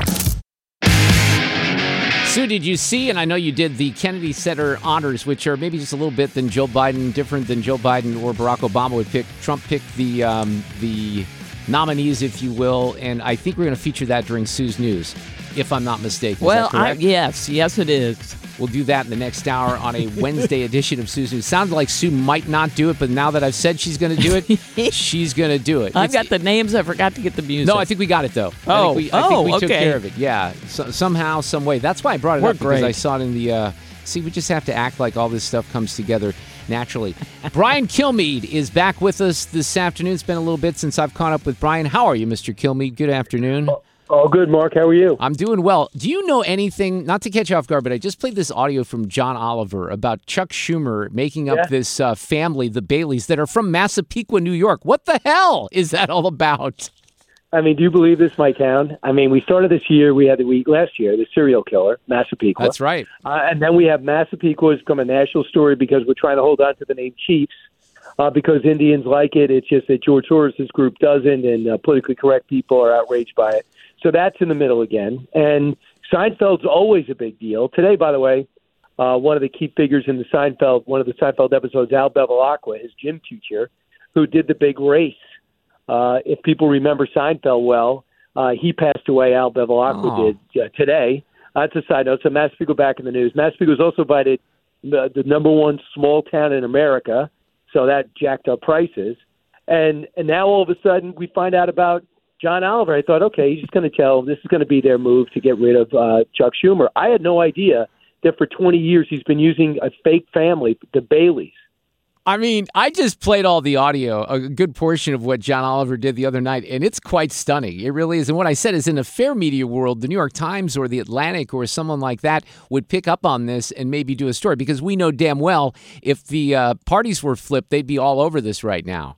Sue, did you see, and I know you did, the Kennedy Center honors, which are maybe just a little bit than Joe Biden, different than Joe Biden or Barack Obama would pick. Trump picked the um, the nominees, if you will, and I think we're going to feature that during Sue's News, if I'm not mistaken. Well, Is that correct? I, yes, yes it is. We'll do that in the next hour on a Wednesday edition of Sue's News. Sounds like Sue might not do it, but now that I've said she's going to do it, she's going to do it. I've It's, got the names. I forgot to get the music. No, I think we got it, though. Oh, I think we, I oh, think we took okay. care of it. Yeah, so, somehow, some way. That's why I brought it We're up, because great. I saw it in the... Uh, see, we just have to act like all this stuff comes together naturally. Brian Kilmeade is back with us this afternoon. It's been a little bit since I've caught up with Brian. How are you, Mister Kilmeade? Good afternoon. Oh, good, Mark. How are you? I'm doing well. Do you know anything, not to catch you off guard, but I just played this audio from John Oliver about Chuck Schumer making up Yeah. this uh, family, the Baileys, that are from Massapequa, New York. What the hell is that all about? I mean, do you believe this might count? I mean, we started this year. We had the week last year, the serial killer, Massapequa. That's right. Uh, and then we have Massapequa has become a national story because we're trying to hold on to the name Chiefs uh, because Indians like it. It's just that George Soros' group doesn't, and uh, politically correct people are outraged by it. So that's in the middle again. And Seinfeld's always a big deal. Today, by the way, uh, one of the key figures in the Seinfeld, one of the Seinfeld episodes, Al Bevilacqua, his gym teacher, who did the big race. Uh, if people remember Seinfeld well, uh, he passed away, Al Bevilacqua Oh. did uh, today. Uh, that's a side note. So Massapequa back in the news. Massapequa was also voted the, the number one small town in America, so that jacked up prices. And, and now all of a sudden we find out about John Oliver. I thought, okay, he's just going to tell, this is going to be their move to get rid of uh, Chuck Schumer. I had no idea that for twenty years he's been using a fake family, the Baileys. I mean, I just played all the audio, a good portion of what John Oliver did the other night, and it's quite stunning. It really is. And what I said is, in a fair media world, the New York Times or the Atlantic or someone like that would pick up on this and maybe do a story, because we know damn well if the uh, parties were flipped, they'd be all over this right now.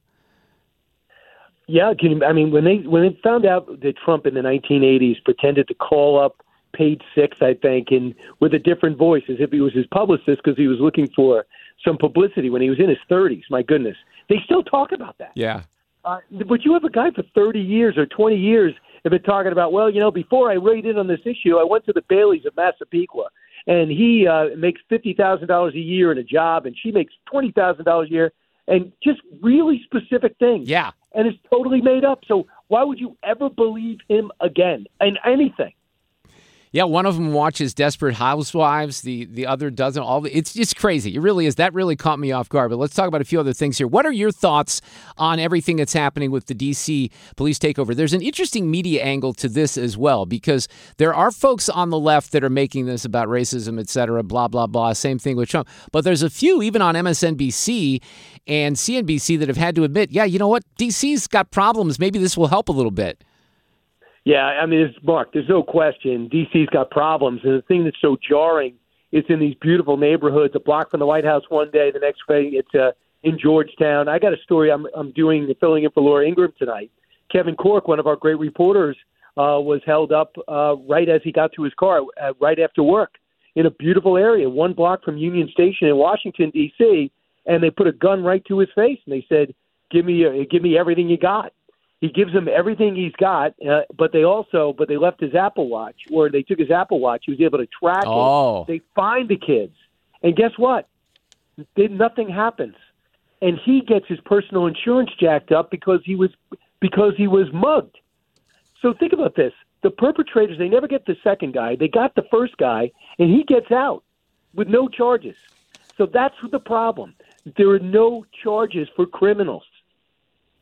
Yeah, can you, I mean, when they when they found out that Trump in the nineteen eighties pretended to call up Page Six, I think, and with a different voice, as if he was his publicist because he was looking for some publicity when he was in his thirties. My goodness, they still talk about that. Yeah. Uh, but you have a guy for thirty years or twenty years have been talking about, well, you know, before I weighed in on this issue, I went to the Baileys of Massapequa, and he uh, makes fifty thousand dollars a year in a job, and she makes twenty thousand dollars a year, and just really specific things. Yeah. And it's totally made up. So why would you ever believe him again in anything? Yeah, one of them watches Desperate Housewives. The the other doesn't. All the, it's just crazy. It really is. That really caught me off guard. But let's talk about a few other things here. What are your thoughts on everything that's happening with the D C police takeover? There's an interesting media angle to this as well, because there are folks on the left that are making this about racism, et cetera, blah, blah, blah. Same thing with Trump. But there's a few, even on M S N B C and C N B C, that have had to admit, yeah, you know what? D C's got problems. Maybe this will help a little bit. Yeah, I mean, it's, Mark, there's no question D C's got problems. And the thing that's so jarring is in these beautiful neighborhoods, a block from the White House one day, the next day it's uh, in Georgetown. I got a story I'm, I'm doing, filling in for Laura Ingraham tonight. Kevin Cork, one of our great reporters, uh, was held up uh, right as he got to his car, uh, right after work, in a beautiful area, one block from Union Station in Washington, D C, and they put a gun right to his face, and they said, give me, uh, give me everything you got. He gives them everything he's got, uh, but they also, but they left his Apple Watch, or they took his Apple Watch. He was able to track Oh. it. They find the kids, and guess what? They, nothing happens, and he gets his personal insurance jacked up because he was because he was mugged. So think about this: the perpetrators, they never get the second guy. They got the first guy, and he gets out with no charges. So that's the problem. There are no charges for criminals.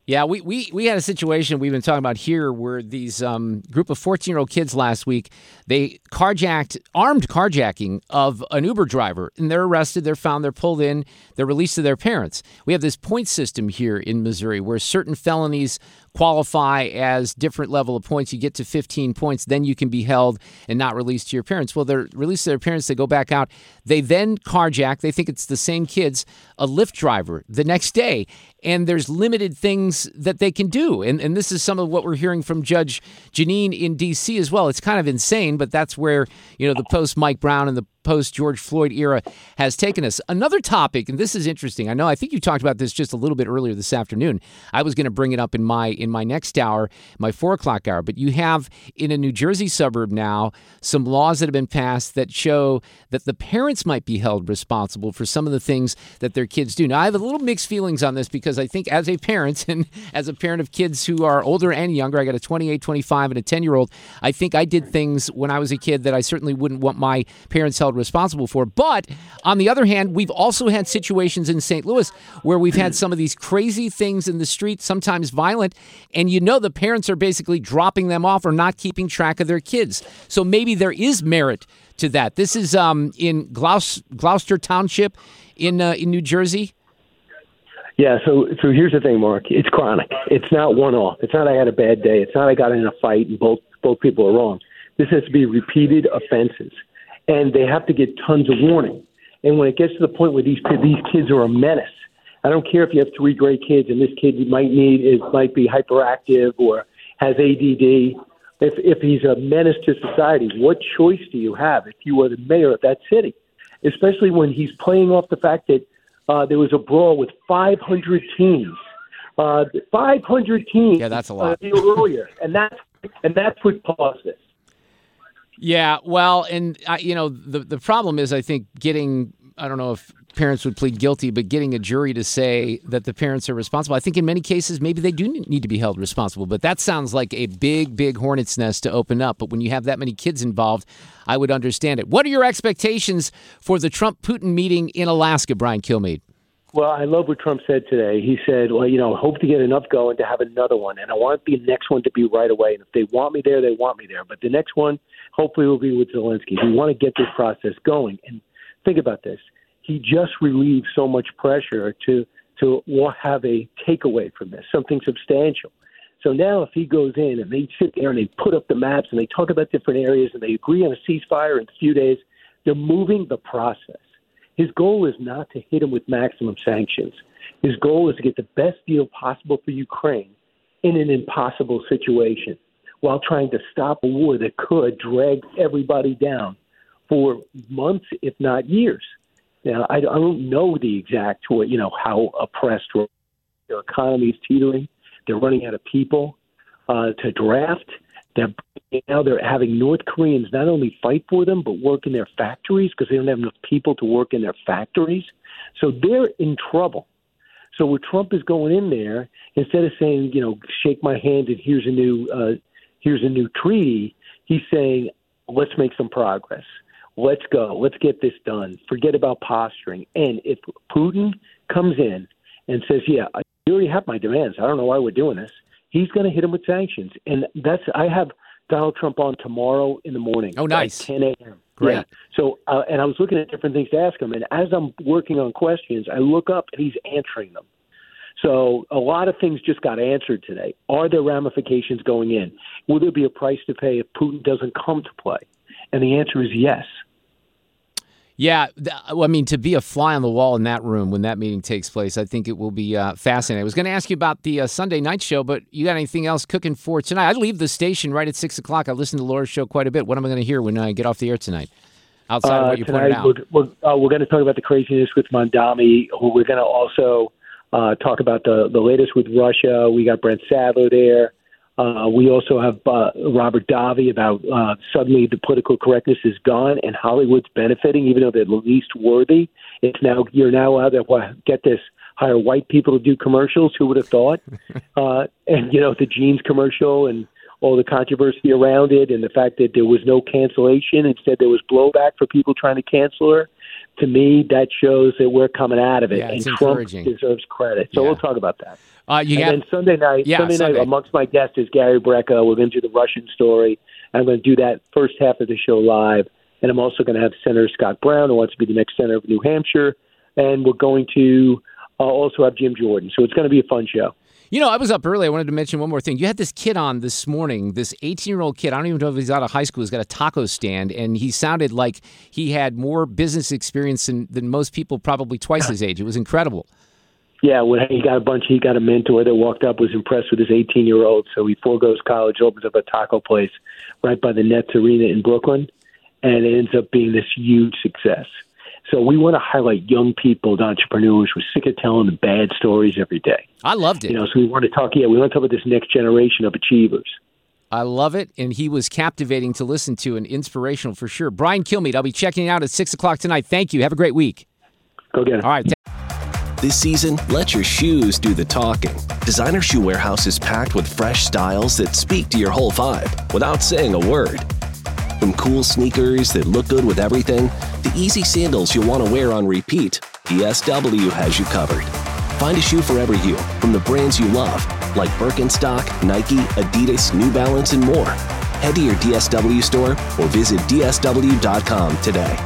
Yeah, we, we, we had a situation we've been talking about here where these um, group of fourteen-year-old kids last week, they carjacked, armed carjacking of an Uber driver, and they're arrested, they're found, they're pulled in, they're released to their parents. We have this point system here in Missouri where certain felonies qualify as different level of points. You get to fifteen points, then you can be held and not released to your parents. Well, they're released to their parents, they go back out. They then carjack, they think it's the same kids, a Lyft driver the next day. And there's limited things that they can do. And and this is some of what we're hearing from Judge Janine in D C as well. It's kind of insane, but that's where, you know, the post-Mike Brown and the post-George Floyd era has taken us. Another topic, and this is interesting. I know, I think you talked about this just a little bit earlier this afternoon. I was going to bring it up in my in my next hour, my four o'clock hour. But you have in a New Jersey suburb now some laws that have been passed that show that the parents might be held responsible for some of the things that their kids do. Now, I have a little mixed feelings on this because I think as a parent and as a parent of kids who are older and younger, I got a twenty-eight, twenty-five, and a ten-year-old, I think I did things when I was a kid that I certainly wouldn't want my parents held responsible for. But on the other hand, we've also had situations in Saint Louis where we've had some of these crazy things in the street, sometimes violent, and you know the parents are basically dropping them off or not keeping track of their kids. So maybe there is merit to that. This is um, in Glous- Gloucester Township in uh, in New Jersey. Yeah, so so here's the thing, Mark. It's chronic. It's not one-off. It's not I had a bad day. It's not I got in a fight and both both people are wrong. This has to be repeated offenses, and they have to get tons of warning. And when it gets to the point where these these kids are a menace, I don't care if you have three great kids and this kid you might need is might be hyperactive or has A D D. If if he's a menace to society, what choice do you have if you are the mayor of that city? Especially when he's playing off the fact that uh, there was a brawl with five hundred teams. Uh, five hundred teams. Yeah, that's a lot. Uh, earlier, and that's and that's what caused this. Yeah, well, and uh, you know the the problem is I think getting I don't know if parents would plead guilty, but getting a jury to say that the parents are responsible. I think in many cases maybe they do need to be held responsible, but that sounds like a big, big hornet's nest to open up. But when you have that many kids involved, I would understand it. What are your expectations for the Trump-Putin meeting in Alaska, Brian Kilmeade? Well, I love what Trump said today. He said, well, you know, hope to get enough going to have another one, and I want the next one to be right away. And if they want me there, they want me there. But the next one hopefully will be with Zelensky. We want to get this process going. And think about this. He just relieved so much pressure to to have a takeaway from this, something substantial. So now if he goes in and they sit there and they put up the maps and they talk about different areas and they agree on a ceasefire in a few days, they're moving the process. His goal is not to hit him with maximum sanctions. His goal is to get the best deal possible for Ukraine in an impossible situation while trying to stop a war that could drag everybody down for months, if not years. Now, I don't know the exact, you know, how oppressed their economy is teetering. They're running out of people uh, to draft. They're, now they're having North Koreans not only fight for them, but work in their factories because they don't have enough people to work in their factories. So they're in trouble. So where Trump is going in there, instead of saying, you know, shake my hand and here's a new, uh, here's a new treaty, he's saying, let's make some progress. Let's go. Let's get this done. Forget about posturing. And if Putin comes in and says, yeah, I already have my demands. I don't know why we're doing this. He's going to hit him with sanctions. And that's I have Donald Trump on tomorrow in the morning. Oh, nice. At ten a.m. Great. Yeah. So, uh, and I was looking at different things to ask him. And as I'm working on questions, I look up and he's answering them. So a lot of things just got answered today. Are there ramifications going in? Will there be a price to pay if Putin doesn't come to play? And the answer is yes. Yeah, I mean, to be a fly on the wall in that room when that meeting takes place, I think it will be uh, fascinating. I was going to ask you about the uh, Sunday night show, but you got anything else cooking for tonight? I leave the station right at six o'clock. I listen to Laura's show quite a bit. What am I going to hear when I get off the air tonight? Outside of what you uh, tonight, pointed out. We're, we're, uh, we're going to talk about the craziness with Mondami. We're going to also uh, talk about the, the latest with Russia. We got Brent Sadler there. Uh, we also have uh, Robert Davi about uh, suddenly the political correctness is gone and Hollywood's benefiting, even though they're the least worthy. It's now you're now out there. Well, get this: hire white people to do commercials. Who would have thought? uh, and you know the jeans commercial and all the controversy around it, and the fact that there was no cancellation. Instead, there was blowback for people trying to cancel her. To me, that shows that we're coming out of it, Yeah, and it's Trump encouraging. deserves credit. So Yeah. we'll talk about that. Uh, you and have, then Sunday night, yeah, Sunday, Sunday night amongst my guests is Gary Brecka. We're going to do the Russian story. I'm going to do that first half of the show live. And I'm also going to have Senator Scott Brown, who wants to be the next senator of New Hampshire. And we're going to uh, also have Jim Jordan. So it's going to be a fun show. You know, I was up early. I wanted to mention one more thing. You had this kid on this morning, this eighteen-year-old kid. I don't even know if he's out of high school. He's got a taco stand, and he sounded like he had more business experience than, than most people probably twice his age. It was incredible. Yeah, when he got a bunch, he got a mentor that walked up, was impressed with his eighteen-year-old. So he foregoes college, opens up a taco place right by the Nets Arena in Brooklyn, and it ends up being this huge success. So we want to highlight young people, entrepreneurs. We're sick of telling the bad stories every day. I loved it. You know, so we want to talk. Yeah, we want to talk about this next generation of achievers. I love it, and he was captivating to listen to and inspirational for sure. Brian Kilmeade, I'll be checking out at six o'clock tonight. Thank you. Have a great week. Go get it. All right. This season, let your shoes do the talking. Designer Shoe Warehouse is packed with fresh styles that speak to your whole vibe without saying a word. From cool sneakers that look good with everything, to easy sandals you'll want to wear on repeat, D S W has you covered. Find a shoe for every hue from the brands you love, like Birkenstock, Nike, Adidas, New Balance, and more. Head to your D S W store or visit D S W dot com today.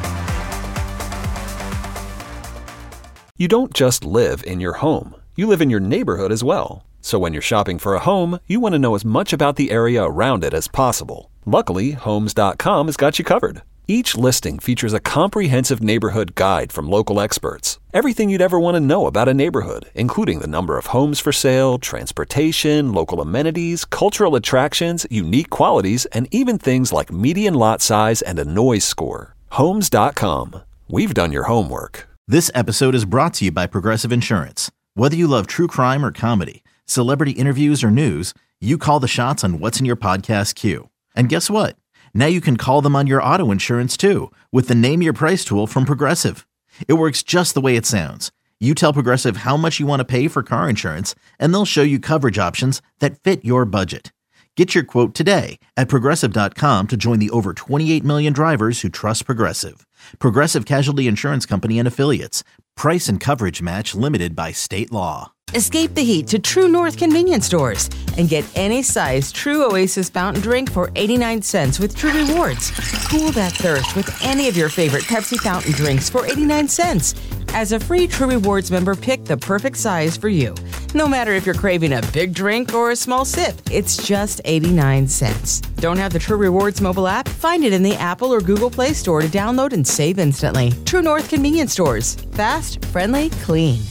You don't just live in your home. You live in your neighborhood as well. So when you're shopping for a home, you want to know as much about the area around it as possible. Luckily, Homes dot com has got you covered. Each listing features a comprehensive neighborhood guide from local experts. Everything you'd ever want to know about a neighborhood, including the number of homes for sale, transportation, local amenities, cultural attractions, unique qualities, and even things like median lot size and a noise score. Homes dot com. We've done your homework. This episode is brought to you by Progressive Insurance. Whether you love true crime or comedy, celebrity interviews or news, you call the shots on what's in your podcast queue. And guess what? Now you can call them on your auto insurance too with the Name Your Price tool from Progressive. It works just the way it sounds. You tell Progressive how much you want to pay for car insurance, and they'll show you coverage options that fit your budget. Get your quote today at Progressive dot com to join the over twenty-eight million drivers who trust Progressive. Progressive Casualty Insurance Company and Affiliates. Price and coverage match limited by state law. Escape the heat to True North convenience stores and get any size True Oasis fountain drink for eighty-nine cents with True Rewards. Cool that thirst with any of your favorite Pepsi fountain drinks for eighty-nine cents. As a free True Rewards member, pick the perfect size for you. No matter if you're craving a big drink or a small sip, it's just eighty-nine cents. Don't have the True Rewards mobile app? Find it in the Apple or Google Play Store to download and save instantly. True North convenience stores. Fast, friendly, clean.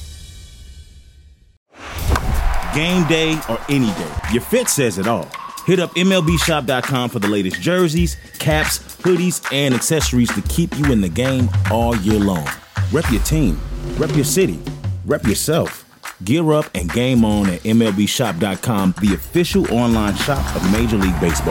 Game day or any day, your fit says it all. Hit up M L B shop dot com for the latest jerseys, caps, hoodies, and accessories to keep you in the game all year long. Rep your team, rep your city, rep yourself. Gear up and game on at M L B shop dot com, the official online shop of Major League Baseball.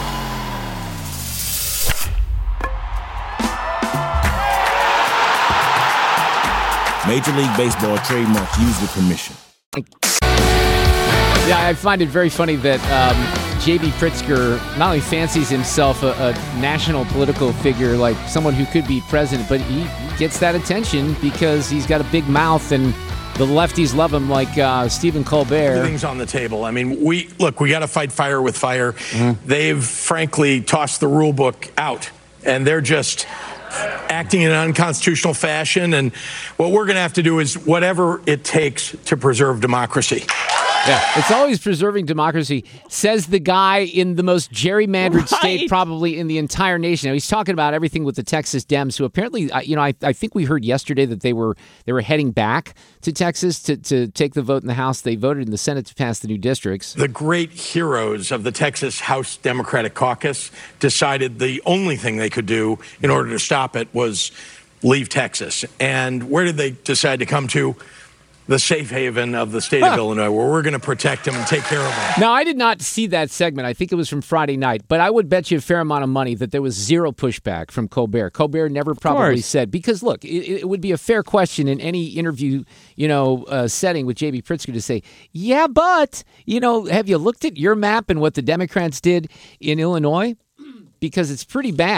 Major League Baseball trademark used with permission. Yeah, I find it very funny that um, J B. Pritzker not only fancies himself a, a national political figure, like someone who could be president, but he gets that attention because he's got a big mouth and the lefties love him, like uh, Stephen Colbert. Everything's on the table. I mean, we look, we got to fight fire with fire. Mm-hmm. They've frankly tossed the rule book out, and they're just acting in an unconstitutional fashion. And what we're going to have to do is whatever it takes to preserve democracy. Yeah, it's always preserving democracy, says the guy in the most gerrymandered right. state probably in the entire nation. Now, he's talking about everything with the Texas Dems, who apparently, you know, I, I think we heard yesterday that they were they were heading back to Texas to, to take the vote in the House. They voted in the Senate to pass the new districts. The great heroes of the Texas House Democratic Caucus decided the only thing they could do in order to stop it was leave Texas. And where did they decide to come to? The safe haven of the state huh. of Illinois, where we're going to protect them and take care of them. Now, I did not see that segment. I think it was from Friday night, but I would bet you a fair amount of money that there was zero pushback from Colbert. Colbert never probably said, because look, it, it would be a fair question in any interview, you know, uh, setting with J B. Pritzker to say, yeah, but, you know, have you looked at your map and what the Democrats did in Illinois? Because it's pretty bad.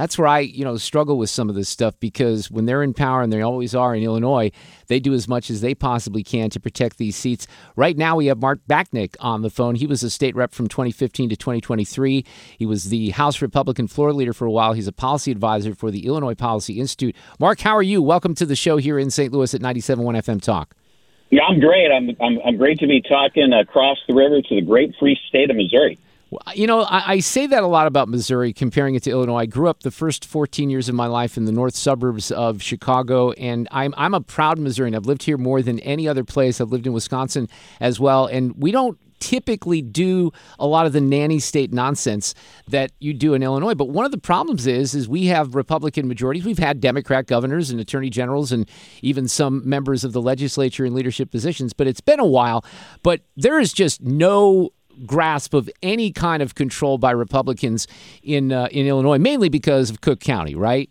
that's where I, you know, struggle with some of this stuff, because when they're in power, and they always are in Illinois, they do as much as they possibly can to protect these seats. Right now, we have Mark Bachnick on the phone. He was a state rep from twenty fifteen to twenty twenty-three. He was the House Republican floor leader for a while. He's a policy advisor for the Illinois Policy Institute. Mark, how are you? Welcome to the show here in Saint Louis at ninety-seven point one F M Talk. Yeah, I'm great. I'm, I'm I'm great to be talking across the river to the great free state of Missouri. You know, I, I say that a lot about Missouri, comparing it to Illinois. I grew up the first fourteen years of my life in the north suburbs of Chicago, and I'm I'm a proud Missourian. I've lived here more than any other place. I've lived in Wisconsin as well, and we don't typically do a lot of the nanny state nonsense that you do in Illinois. But one of the problems is, is we have Republican majorities. We've had Democrat governors and attorney generals and even some members of the legislature in leadership positions, but it's been a while. But there is just no grasp of any kind of control by Republicans in uh, in Illinois, mainly because of Cook County, right?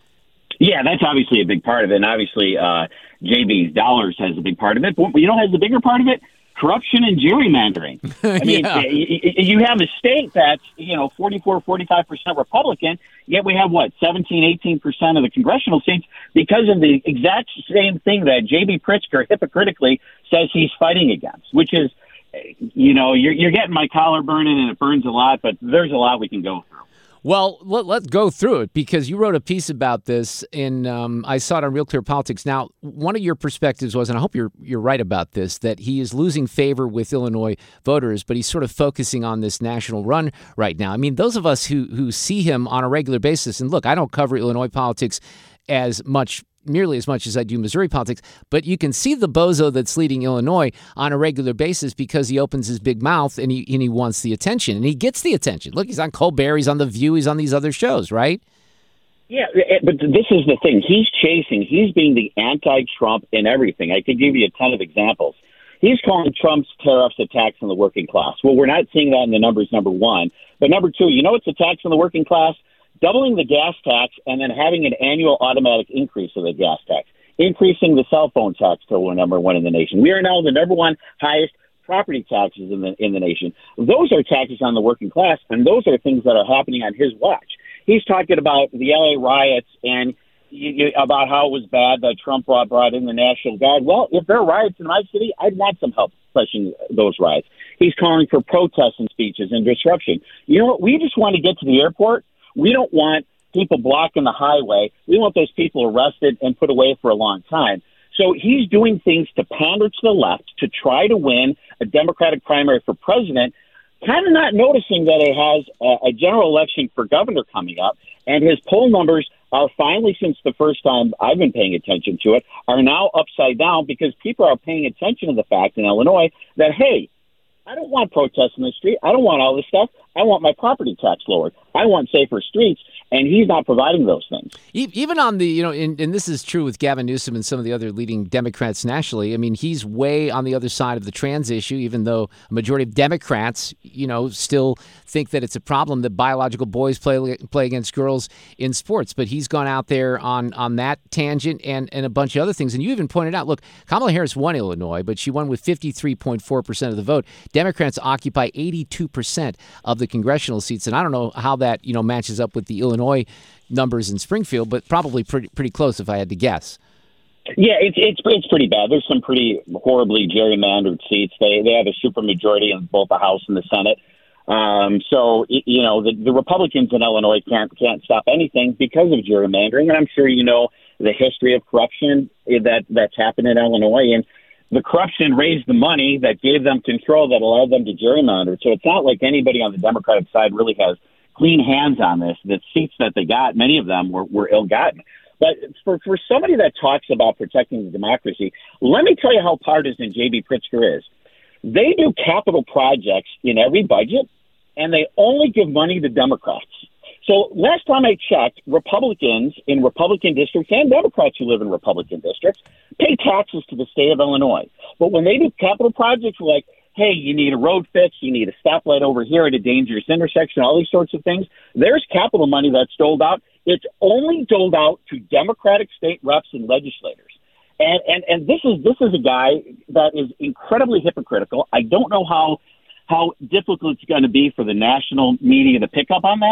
Yeah, that's obviously a big part of it. And obviously, uh, J B's dollars has a big part of it. But you know, has the bigger part of it? Corruption and gerrymandering. I mean, Yeah. you have a state that's, you know, forty-four, forty-five percent Republican, yet we have, what, seventeen, eighteen percent of the congressional seats because of the exact same thing that J B Pritzker hypocritically says he's fighting against, which is, you know, you're, you're getting my collar burning, and it burns a lot, but there's a lot we can go through. Well, let, let's go through it, because you wrote a piece about this, and um, I saw it on Real Clear Politics. Now, one of your perspectives was, and I hope you're you're right about this, that he is losing favor with Illinois voters, but he's sort of focusing on this national run right now. I mean, those of us who who see him on a regular basis, and look, I don't cover Illinois politics as much, nearly as much as I do Missouri politics, but you can see the bozo that's leading Illinois on a regular basis because he opens his big mouth and he and he wants the attention, and he gets the attention. Look, he's on Colbert, he's on The View, he's on these other shows, right? Yeah, but this is the thing. He's chasing, he's being the anti-Trump in everything. I could give you a ton of examples. He's calling Trump's tariffs a tax on the working class. Well, we're not seeing that in the numbers, number one. But number two, you know what's a tax on the working class? Doubling the gas tax and then having an annual automatic increase of the gas tax, increasing the cell phone tax to we're number one in the nation. We are now the number one highest property taxes in the in the nation. Those are taxes on the working class, and those are things that are happening on his watch. He's talking about the L A riots and you, you, about how it was bad that Trump brought, brought in the National Guard. Well, if there are riots in my city, I'd want some help pushing those riots. He's calling for protests and speeches and disruption. You know what? We just want to get to the airport. We don't want people blocking the highway. We want those people arrested and put away for a long time. So he's doing things to pander to the left to try to win a Democratic primary for president, kind of not noticing that it has a, a general election for governor coming up. And his poll numbers are finally, since the first time I've been paying attention to it, are now upside down because people are paying attention to the fact in Illinois that, hey, I don't want protests in the street. I don't want all this stuff. I want my property tax lowered. I want safer streets, and he's not providing those things. Even on the, you know, and, and this is true with Gavin Newsom and some of the other leading Democrats nationally. I mean, he's way on the other side of the trans issue, even though a majority of Democrats, you know, still think that it's a problem that biological boys play play against girls in sports. But he's gone out there on, on that tangent and, and a bunch of other things. And you even pointed out, look, Kamala Harris won Illinois, but she won with fifty-three point four percent of the vote. Democrats occupy eighty-two percent of the congressional seats. And I don't know how that, you know, matches up with the Illinois numbers in Springfield, but probably pretty pretty close if I had to guess. Yeah, it's it's it's pretty bad. There's some pretty horribly gerrymandered seats. They they have a supermajority in both the House and the Senate. Um, so you know the, the Republicans in Illinois can't can't stop anything because of gerrymandering. And I'm sure you know the history of corruption that that's happened in Illinois. And the corruption raised the money that gave them control that allowed them to gerrymander. So it's not like anybody on the Democratic side really has clean hands on this. The seats that they got, many of them were, were ill-gotten. But for, for somebody that talks about protecting the democracy, let me tell you how partisan J B Pritzker is. They do capital projects in every budget, and they only give money to Democrats. So last time I checked, Republicans in Republican districts and Democrats who live in Republican districts pay taxes to the state of Illinois. But when they do capital projects like, hey, you need a road fix, you need a stoplight over here at a dangerous intersection, all these sorts of things, there's capital money that's doled out. It's only doled out to Democratic state reps and legislators. And, and, and this is this is a guy that is incredibly hypocritical. I don't know how how difficult it's going to be for the national media to pick up on that.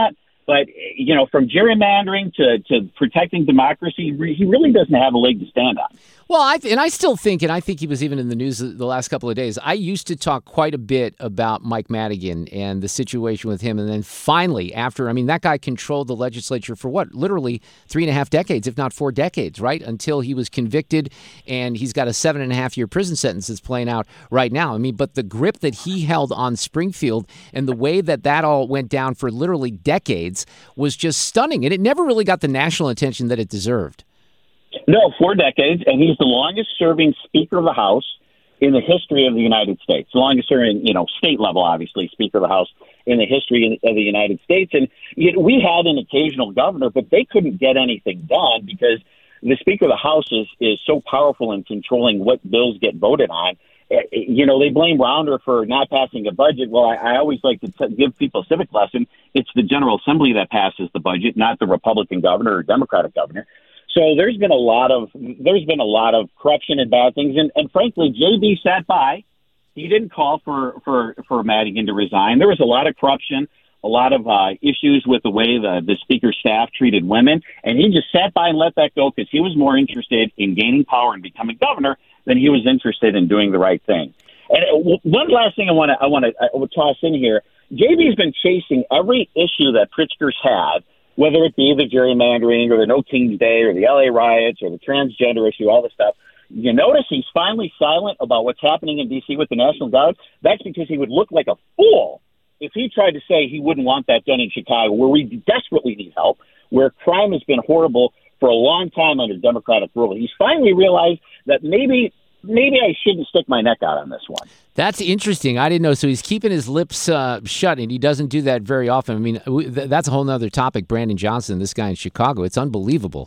But, you know, from gerrymandering to, to protecting democracy, he really doesn't have a leg to stand on. Well, I and I still think, and I think he was even in the news the last couple of days, I used to talk quite a bit about Mike Madigan and the situation with him. And then finally, after, I mean, that guy controlled the legislature for what? Literally three and a half decades, if not four decades, right? Until he was convicted, and he's got a seven and a half year prison sentence that's playing out right now. I mean, but the grip that he held on Springfield and the way that that all went down for literally decades was just stunning. And it never really got the national attention that it deserved. No, four decades, and he's the longest-serving Speaker of the House in the history of the United States. The longest-serving, you know, state level, obviously, Speaker of the House in the history of the United States. And you know, we had an occasional governor, but they couldn't get anything done because the Speaker of the House is, is so powerful in controlling what bills get voted on. You know, they blame Rounder for not passing a budget. Well, I, I always like to t- give people a civic lesson. It's the General Assembly that passes the budget, not the Republican governor or Democratic governor. So there's been a lot of there's been a lot of corruption and bad things, and, and frankly, J B sat by. He didn't call for, for, for Madigan to resign. There was a lot of corruption, a lot of uh, issues with the way the, the Speaker's staff treated women, and he just sat by and let that go because he was more interested in gaining power and becoming governor than he was interested in doing the right thing. And one last thing I want to I want to I will toss in here: J B's been chasing every issue that Pritzker's had, whether it be the gerrymandering or the No King's Day or the L A riots or the transgender issue, all this stuff. You notice he's finally silent about what's happening in D C with the National Guard. That's because he would look like a fool if he tried to say he wouldn't want that done in Chicago, where we desperately need help, where crime has been horrible for a long time under Democratic rule. He's finally realized that maybe maybe I shouldn't stick my neck out on this one. That's interesting. I didn't know. So he's keeping his lips uh, shut, and he doesn't do that very often. I mean, th- that's a whole other topic. Brandon Johnson, this guy in Chicago, it's unbelievable.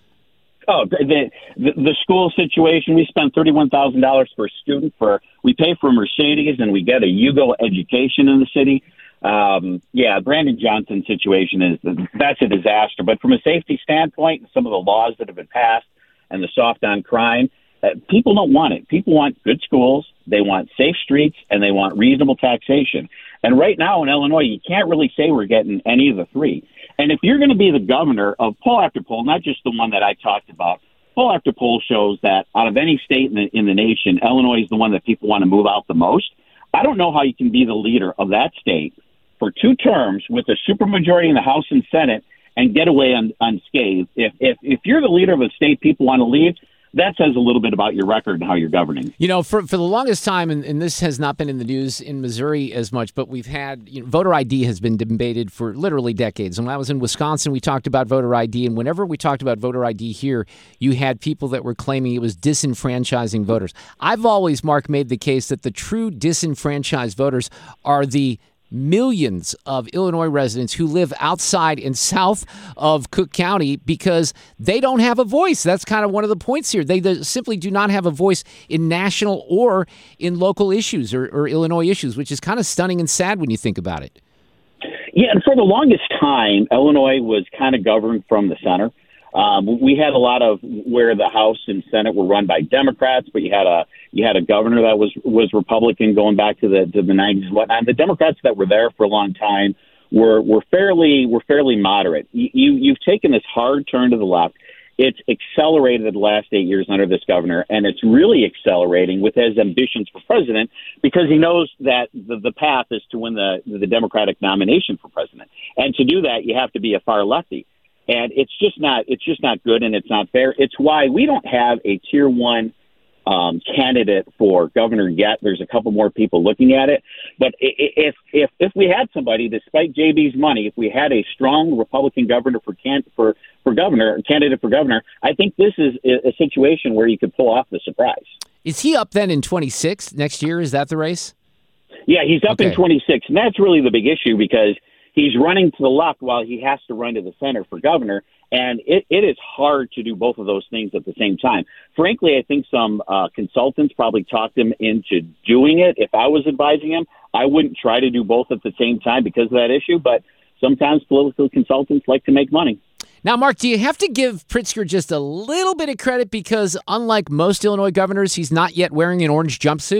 Oh, the the, the school situation. We spend thirty-one thousand dollars per student. For we pay for Mercedes, and we get a Yugo education in the city. Um, yeah, Brandon Johnson's situation is that's a disaster. But from a safety standpoint, some of the laws that have been passed and the soft on crime, uh, people don't want it. People want good schools, they want safe streets, and they want reasonable taxation. And right now in Illinois, you can't really say we're getting any of the three. And if you're going to be the governor of poll after poll, not just the one that I talked about, poll after poll shows that out of any state in the, in the nation, Illinois is the one that people want to move out the most. I don't know how you can be the leader of that state for two terms with a supermajority in the House and Senate and get away un, unscathed. If, if if you're the leader of a state people want to leave, that says a little bit about your record and how you're governing. You know, for for the longest time, and, and this has not been in the news in Missouri as much, but we've had, you know, voter I D has been debated for literally decades. And when I was in Wisconsin, we talked about voter I D. And whenever we talked about voter I D here, you had people that were claiming it was disenfranchising voters. I've always, Mark, made the case that the true disenfranchised voters are the millions of Illinois residents who live outside and south of Cook County because they don't have a voice. That's kind of one of the points here. They simply do not have a voice in national or in local issues or, or Illinois issues, which is kind of stunning and sad when you think about it. Yeah, and for the longest time, Illinois was kind of governed from the center. Um, we had a lot of where the House and Senate were run by Democrats, but you had a you had a governor that was was Republican going back to the to the nineties and whatnot. The Democrats that were there for a long time were were fairly were fairly moderate. You, you you've taken this hard turn to the left. It's accelerated the last eight years under this governor, and it's really accelerating with his ambitions for president because he knows that the, the path is to win the the Democratic nomination for president, and to do that you have to be a far lefty. And it's just not it's just not good, and it's not fair. It's why we don't have a tier one um, candidate for governor yet. There's a couple more people looking at it. But if if if we had somebody, despite J B's money, if we had a strong Republican governor for can for for governor candidate for governor, I think this is a situation where you could pull off the surprise. Is he up then in twenty-six next year? Is that the race? Yeah, he's up okay. in twenty-six, and that's really the big issue because he's running to the left while he has to run to the center for governor, and it, it is hard to do both of those things at the same time. Frankly, I think some uh, consultants probably talked him into doing it. If I was advising him, I wouldn't try to do both at the same time because of that issue, but sometimes political consultants like to make money. Now, Mark, do you have to give Pritzker just a little bit of credit because unlike most Illinois governors, he's not yet wearing an orange jumpsuit?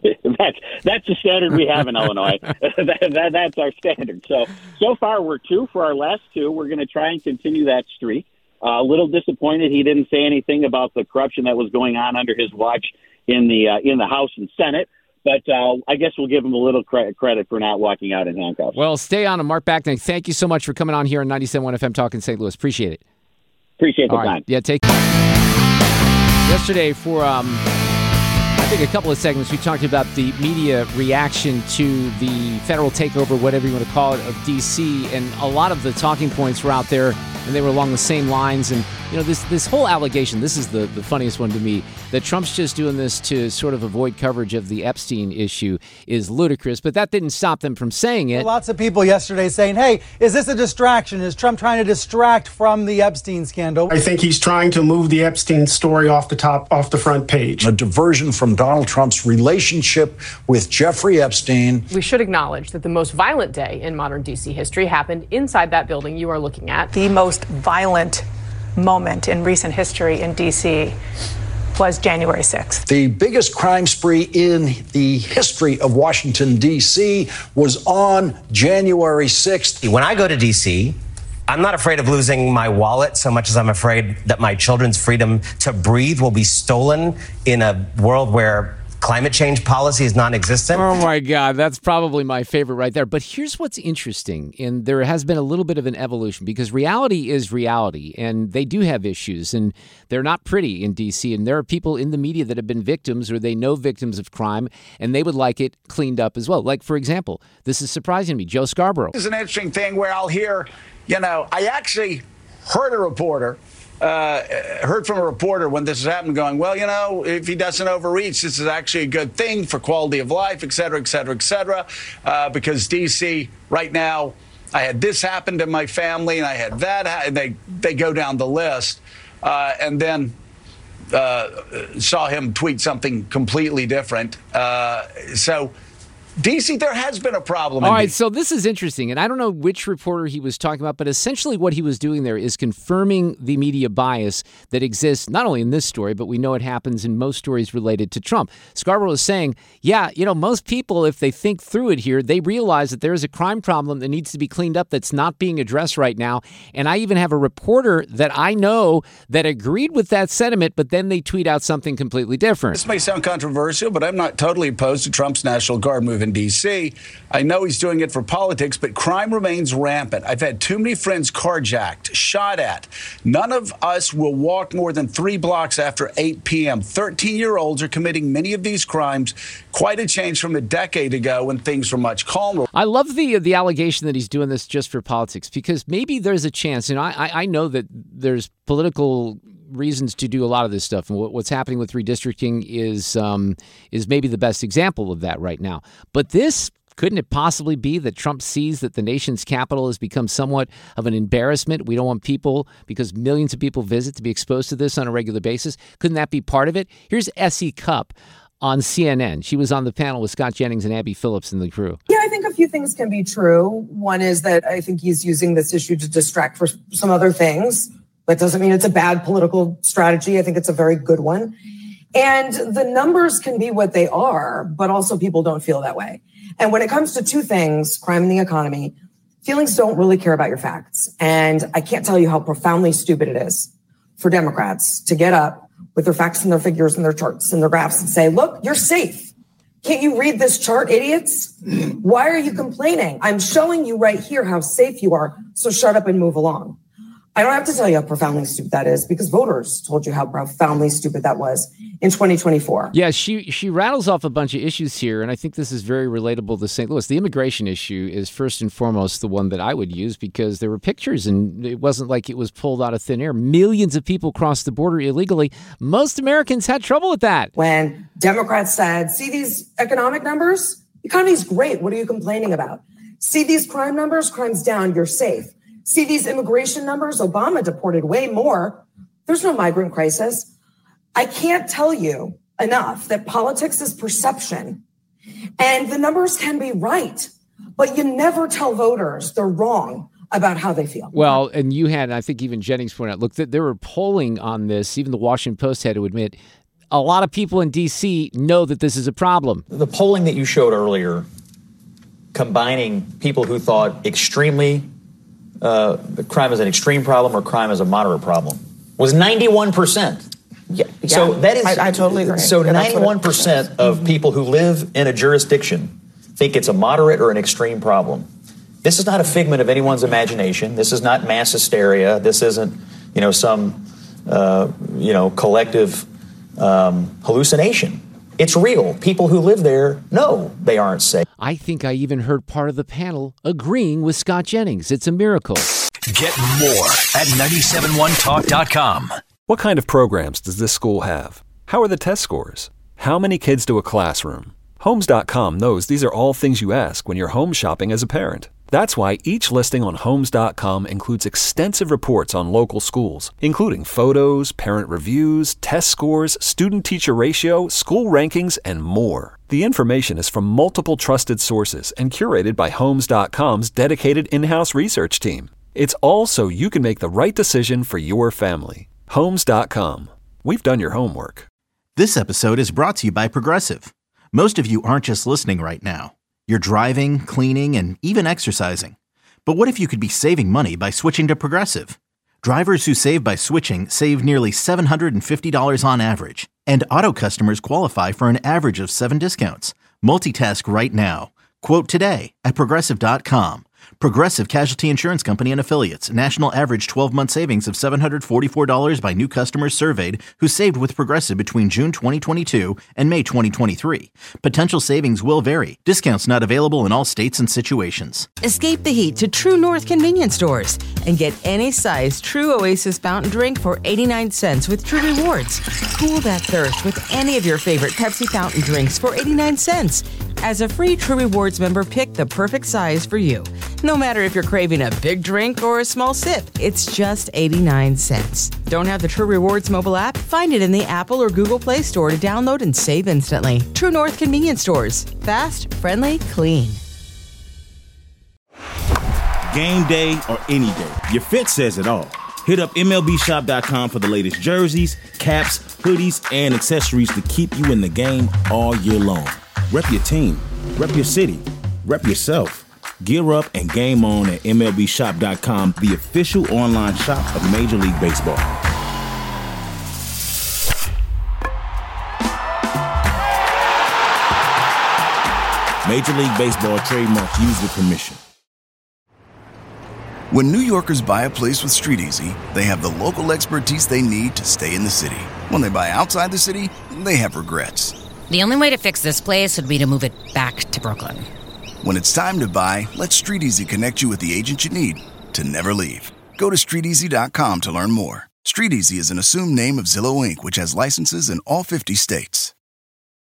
that's that's the standard we have in Illinois. that, that, that's our standard. So so far we're two for our last two. We're going to try and continue that streak. Uh, a little disappointed he didn't say anything about the corruption that was going on under his watch in the uh, in the House and Senate. But uh, I guess we'll give him a little credit credit for not walking out in handcuffs. Well, stay on. Mark Backnick, thank you so much for coming on here on ninety-seven point one F M Talk in Saint Louis. Appreciate it. Appreciate the All time. Right. Yeah, take Yesterday for, um, I think, a couple of segments, we talked about the media reaction to the federal takeover, whatever you want to call it, of D C, and a lot of the talking points were out there, and they were along the same lines. And, you know, this this whole allegation, this is the, the funniest one to me, that Trump's just doing this to sort of avoid coverage of the Epstein issue is ludicrous, but that didn't stop them from saying it. Lots of people yesterday saying, hey, is this a distraction? Is Trump trying to distract from the Epstein scandal? I think he's trying to move the Epstein story off the top, off the front page. A diversion from Donald Trump's relationship with Jeffrey Epstein. We should acknowledge that the most violent day in modern D C history happened inside that building you are looking at. The most violent moment in recent history in D C was January sixth. The biggest crime spree in the history of Washington, D C was on January sixth. When I go to D C, I'm not afraid of losing my wallet so much as I'm afraid that my children's freedom to breathe will be stolen in a world where climate change policy is non-existent. Oh, my God. That's probably my favorite right there. But here's what's interesting. And there has been a little bit of an evolution because reality is reality. And they do have issues. And they're not pretty in D C. And there are people in the media that have been victims or they know victims of crime. And they would like it cleaned up as well. Like, for example, this is surprising to me. Joe Scarborough. This is an interesting thing where I'll hear, you know, I actually heard a reporter Uh, heard from a reporter when this happened going, well, you know, if he doesn't overreach, this is actually a good thing for quality of life, et cetera, et cetera, et cetera, uh, because D C right now, I had this happen to my family and I had that, ha- and they, they go down the list. Uh, and then uh, saw him tweet something completely different. Uh, so D C, there has been a problem. All right, so this is interesting, and I don't know which reporter he was talking about, but essentially what he was doing there is confirming the media bias that exists not only in this story, but we know it happens in most stories related to Trump. Scarborough is saying, yeah, you know, most people, if they think through it here, they realize that there is a crime problem that needs to be cleaned up that's not being addressed right now, and I even have a reporter that I know that agreed with that sentiment, but then they tweet out something completely different. This may sound controversial, but I'm not totally opposed to Trump's National Guard move in D C. I know he's doing it for politics, but crime remains rampant. I've had too many friends carjacked, shot at. None of us will walk more than three blocks after eight p.m. thirteen-year-olds are committing many of these crimes. Quite a change from a decade ago when things were much calmer. I love the the allegation that he's doing this just for politics, because maybe there's a chance, and I, I know that there's political reasons to do a lot of this stuff, and what's happening with redistricting is um, is maybe the best example of that right now. But this, couldn't it possibly be that Trump sees that the nation's capital has become somewhat of an embarrassment? We don't want people, because millions of people visit, to be exposed to this on a regular basis. Couldn't that be part of it? Here's Essie Cupp on C N N. She was on the panel with Scott Jennings and Abby Phillips and the crew. Yeah, I think a few things can be true. One is that I think he's using this issue to distract for some other things. That doesn't mean it's a bad political strategy. I think it's a very good one. And the numbers can be what they are, but also people don't feel that way. And when it comes to two things, crime and the economy, feelings don't really care about your facts. And I can't tell you how profoundly stupid it is for Democrats to get up with their facts and their figures and their charts and their graphs and say, look, you're safe. Can't you read this chart, idiots? Why are you complaining? I'm showing you right here how safe you are. So shut up and move along. I don't have to tell you how profoundly stupid that is, because voters told you how profoundly stupid that was in twenty twenty-four. Yeah, she she rattles off a bunch of issues here, and I think this is very relatable to Saint Louis. The immigration issue is first and foremost the one that I would use, because there were pictures, and it wasn't like it was pulled out of thin air. Millions of people crossed the border illegally. Most Americans had trouble with that. When Democrats said, see these economic numbers? The economy's great. What are you complaining about? See these crime numbers? Crime's down. You're safe. See these immigration numbers? Obama deported way more. There's no migrant crisis. I can't tell you enough that politics is perception, and the numbers can be right, but you never tell voters they're wrong about how they feel. Well, and you had, I think even Jennings pointed out, look, there were polling on this. Even the Washington Post had to admit a lot of people in D C know that this is a problem. The polling that you showed earlier, combining people who thought extremely uh, crime is an extreme problem or crime is a moderate problem, was ninety-one percent. Yeah, yeah. So that is, I, I totally agree. So yeah, ninety-one percent of mm-hmm. people who live in a jurisdiction think it's a moderate or an extreme problem. This is not a figment of anyone's imagination. This is not mass hysteria. This isn't, you know, some, uh, you know, collective um, hallucination. It's real. People who live there know they aren't safe. I think I even heard part of the panel agreeing with Scott Jennings. It's a miracle. Get more at nine seven one talk dot com. What kind of programs does this school have? How are the test scores? How many kids do a classroom? Homes dot com knows these are all things you ask when you're home shopping as a parent. That's why each listing on Homes dot com includes extensive reports on local schools, including photos, parent reviews, test scores, student-teacher ratio, school rankings, and more. The information is from multiple trusted sources and curated by Homes dot com's dedicated in-house research team. It's all so you can make the right decision for your family. Homes dot com. We've done your homework. This episode is brought to you by Progressive. Most of you aren't just listening right now. You're driving, cleaning, and even exercising. But what if you could be saving money by switching to Progressive? Drivers who save by switching save nearly seven hundred fifty dollars on average. And auto customers qualify for an average of seven discounts. Multitask right now. Quote today at Progressive dot com. Progressive Casualty Insurance Company and Affiliates. National average twelve-month savings of seven hundred forty-four dollars by new customers surveyed who saved with Progressive between June twenty twenty-two and May twenty twenty-three. Potential savings will vary. Discounts not available in all states and situations. Escape the heat to True North convenience stores and get any size True Oasis fountain drink for eighty-nine cents with True Rewards. Cool that thirst with any of your favorite Pepsi fountain drinks for eighty-nine cents. As a free True Rewards member, pick the perfect size for you. No matter if you're craving a big drink or a small sip, it's just eighty-nine cents. Don't have the True Rewards mobile app? Find it in the Apple or Google Play Store to download and save instantly. True North convenience stores. Fast, friendly, clean. Game day or any day, your fit says it all. Hit up M L B shop dot com for the latest jerseys, caps, hoodies, and accessories to keep you in the game all year long. Rep your team, rep your city, rep yourself. Gear up and game on at M L B shop dot com, the official online shop of Major League Baseball. Major League Baseball trademarks used with permission. When New Yorkers buy a place with StreetEasy, they have the local expertise they need to stay in the city. When they buy outside the city, they have regrets. The only way to fix this place would be to move it back to Brooklyn. When it's time to buy, let StreetEasy connect you with the agent you need to never leave. Go to street easy dot com to learn more. StreetEasy is an assumed name of Zillow Incorporated, which has licenses in all fifty states.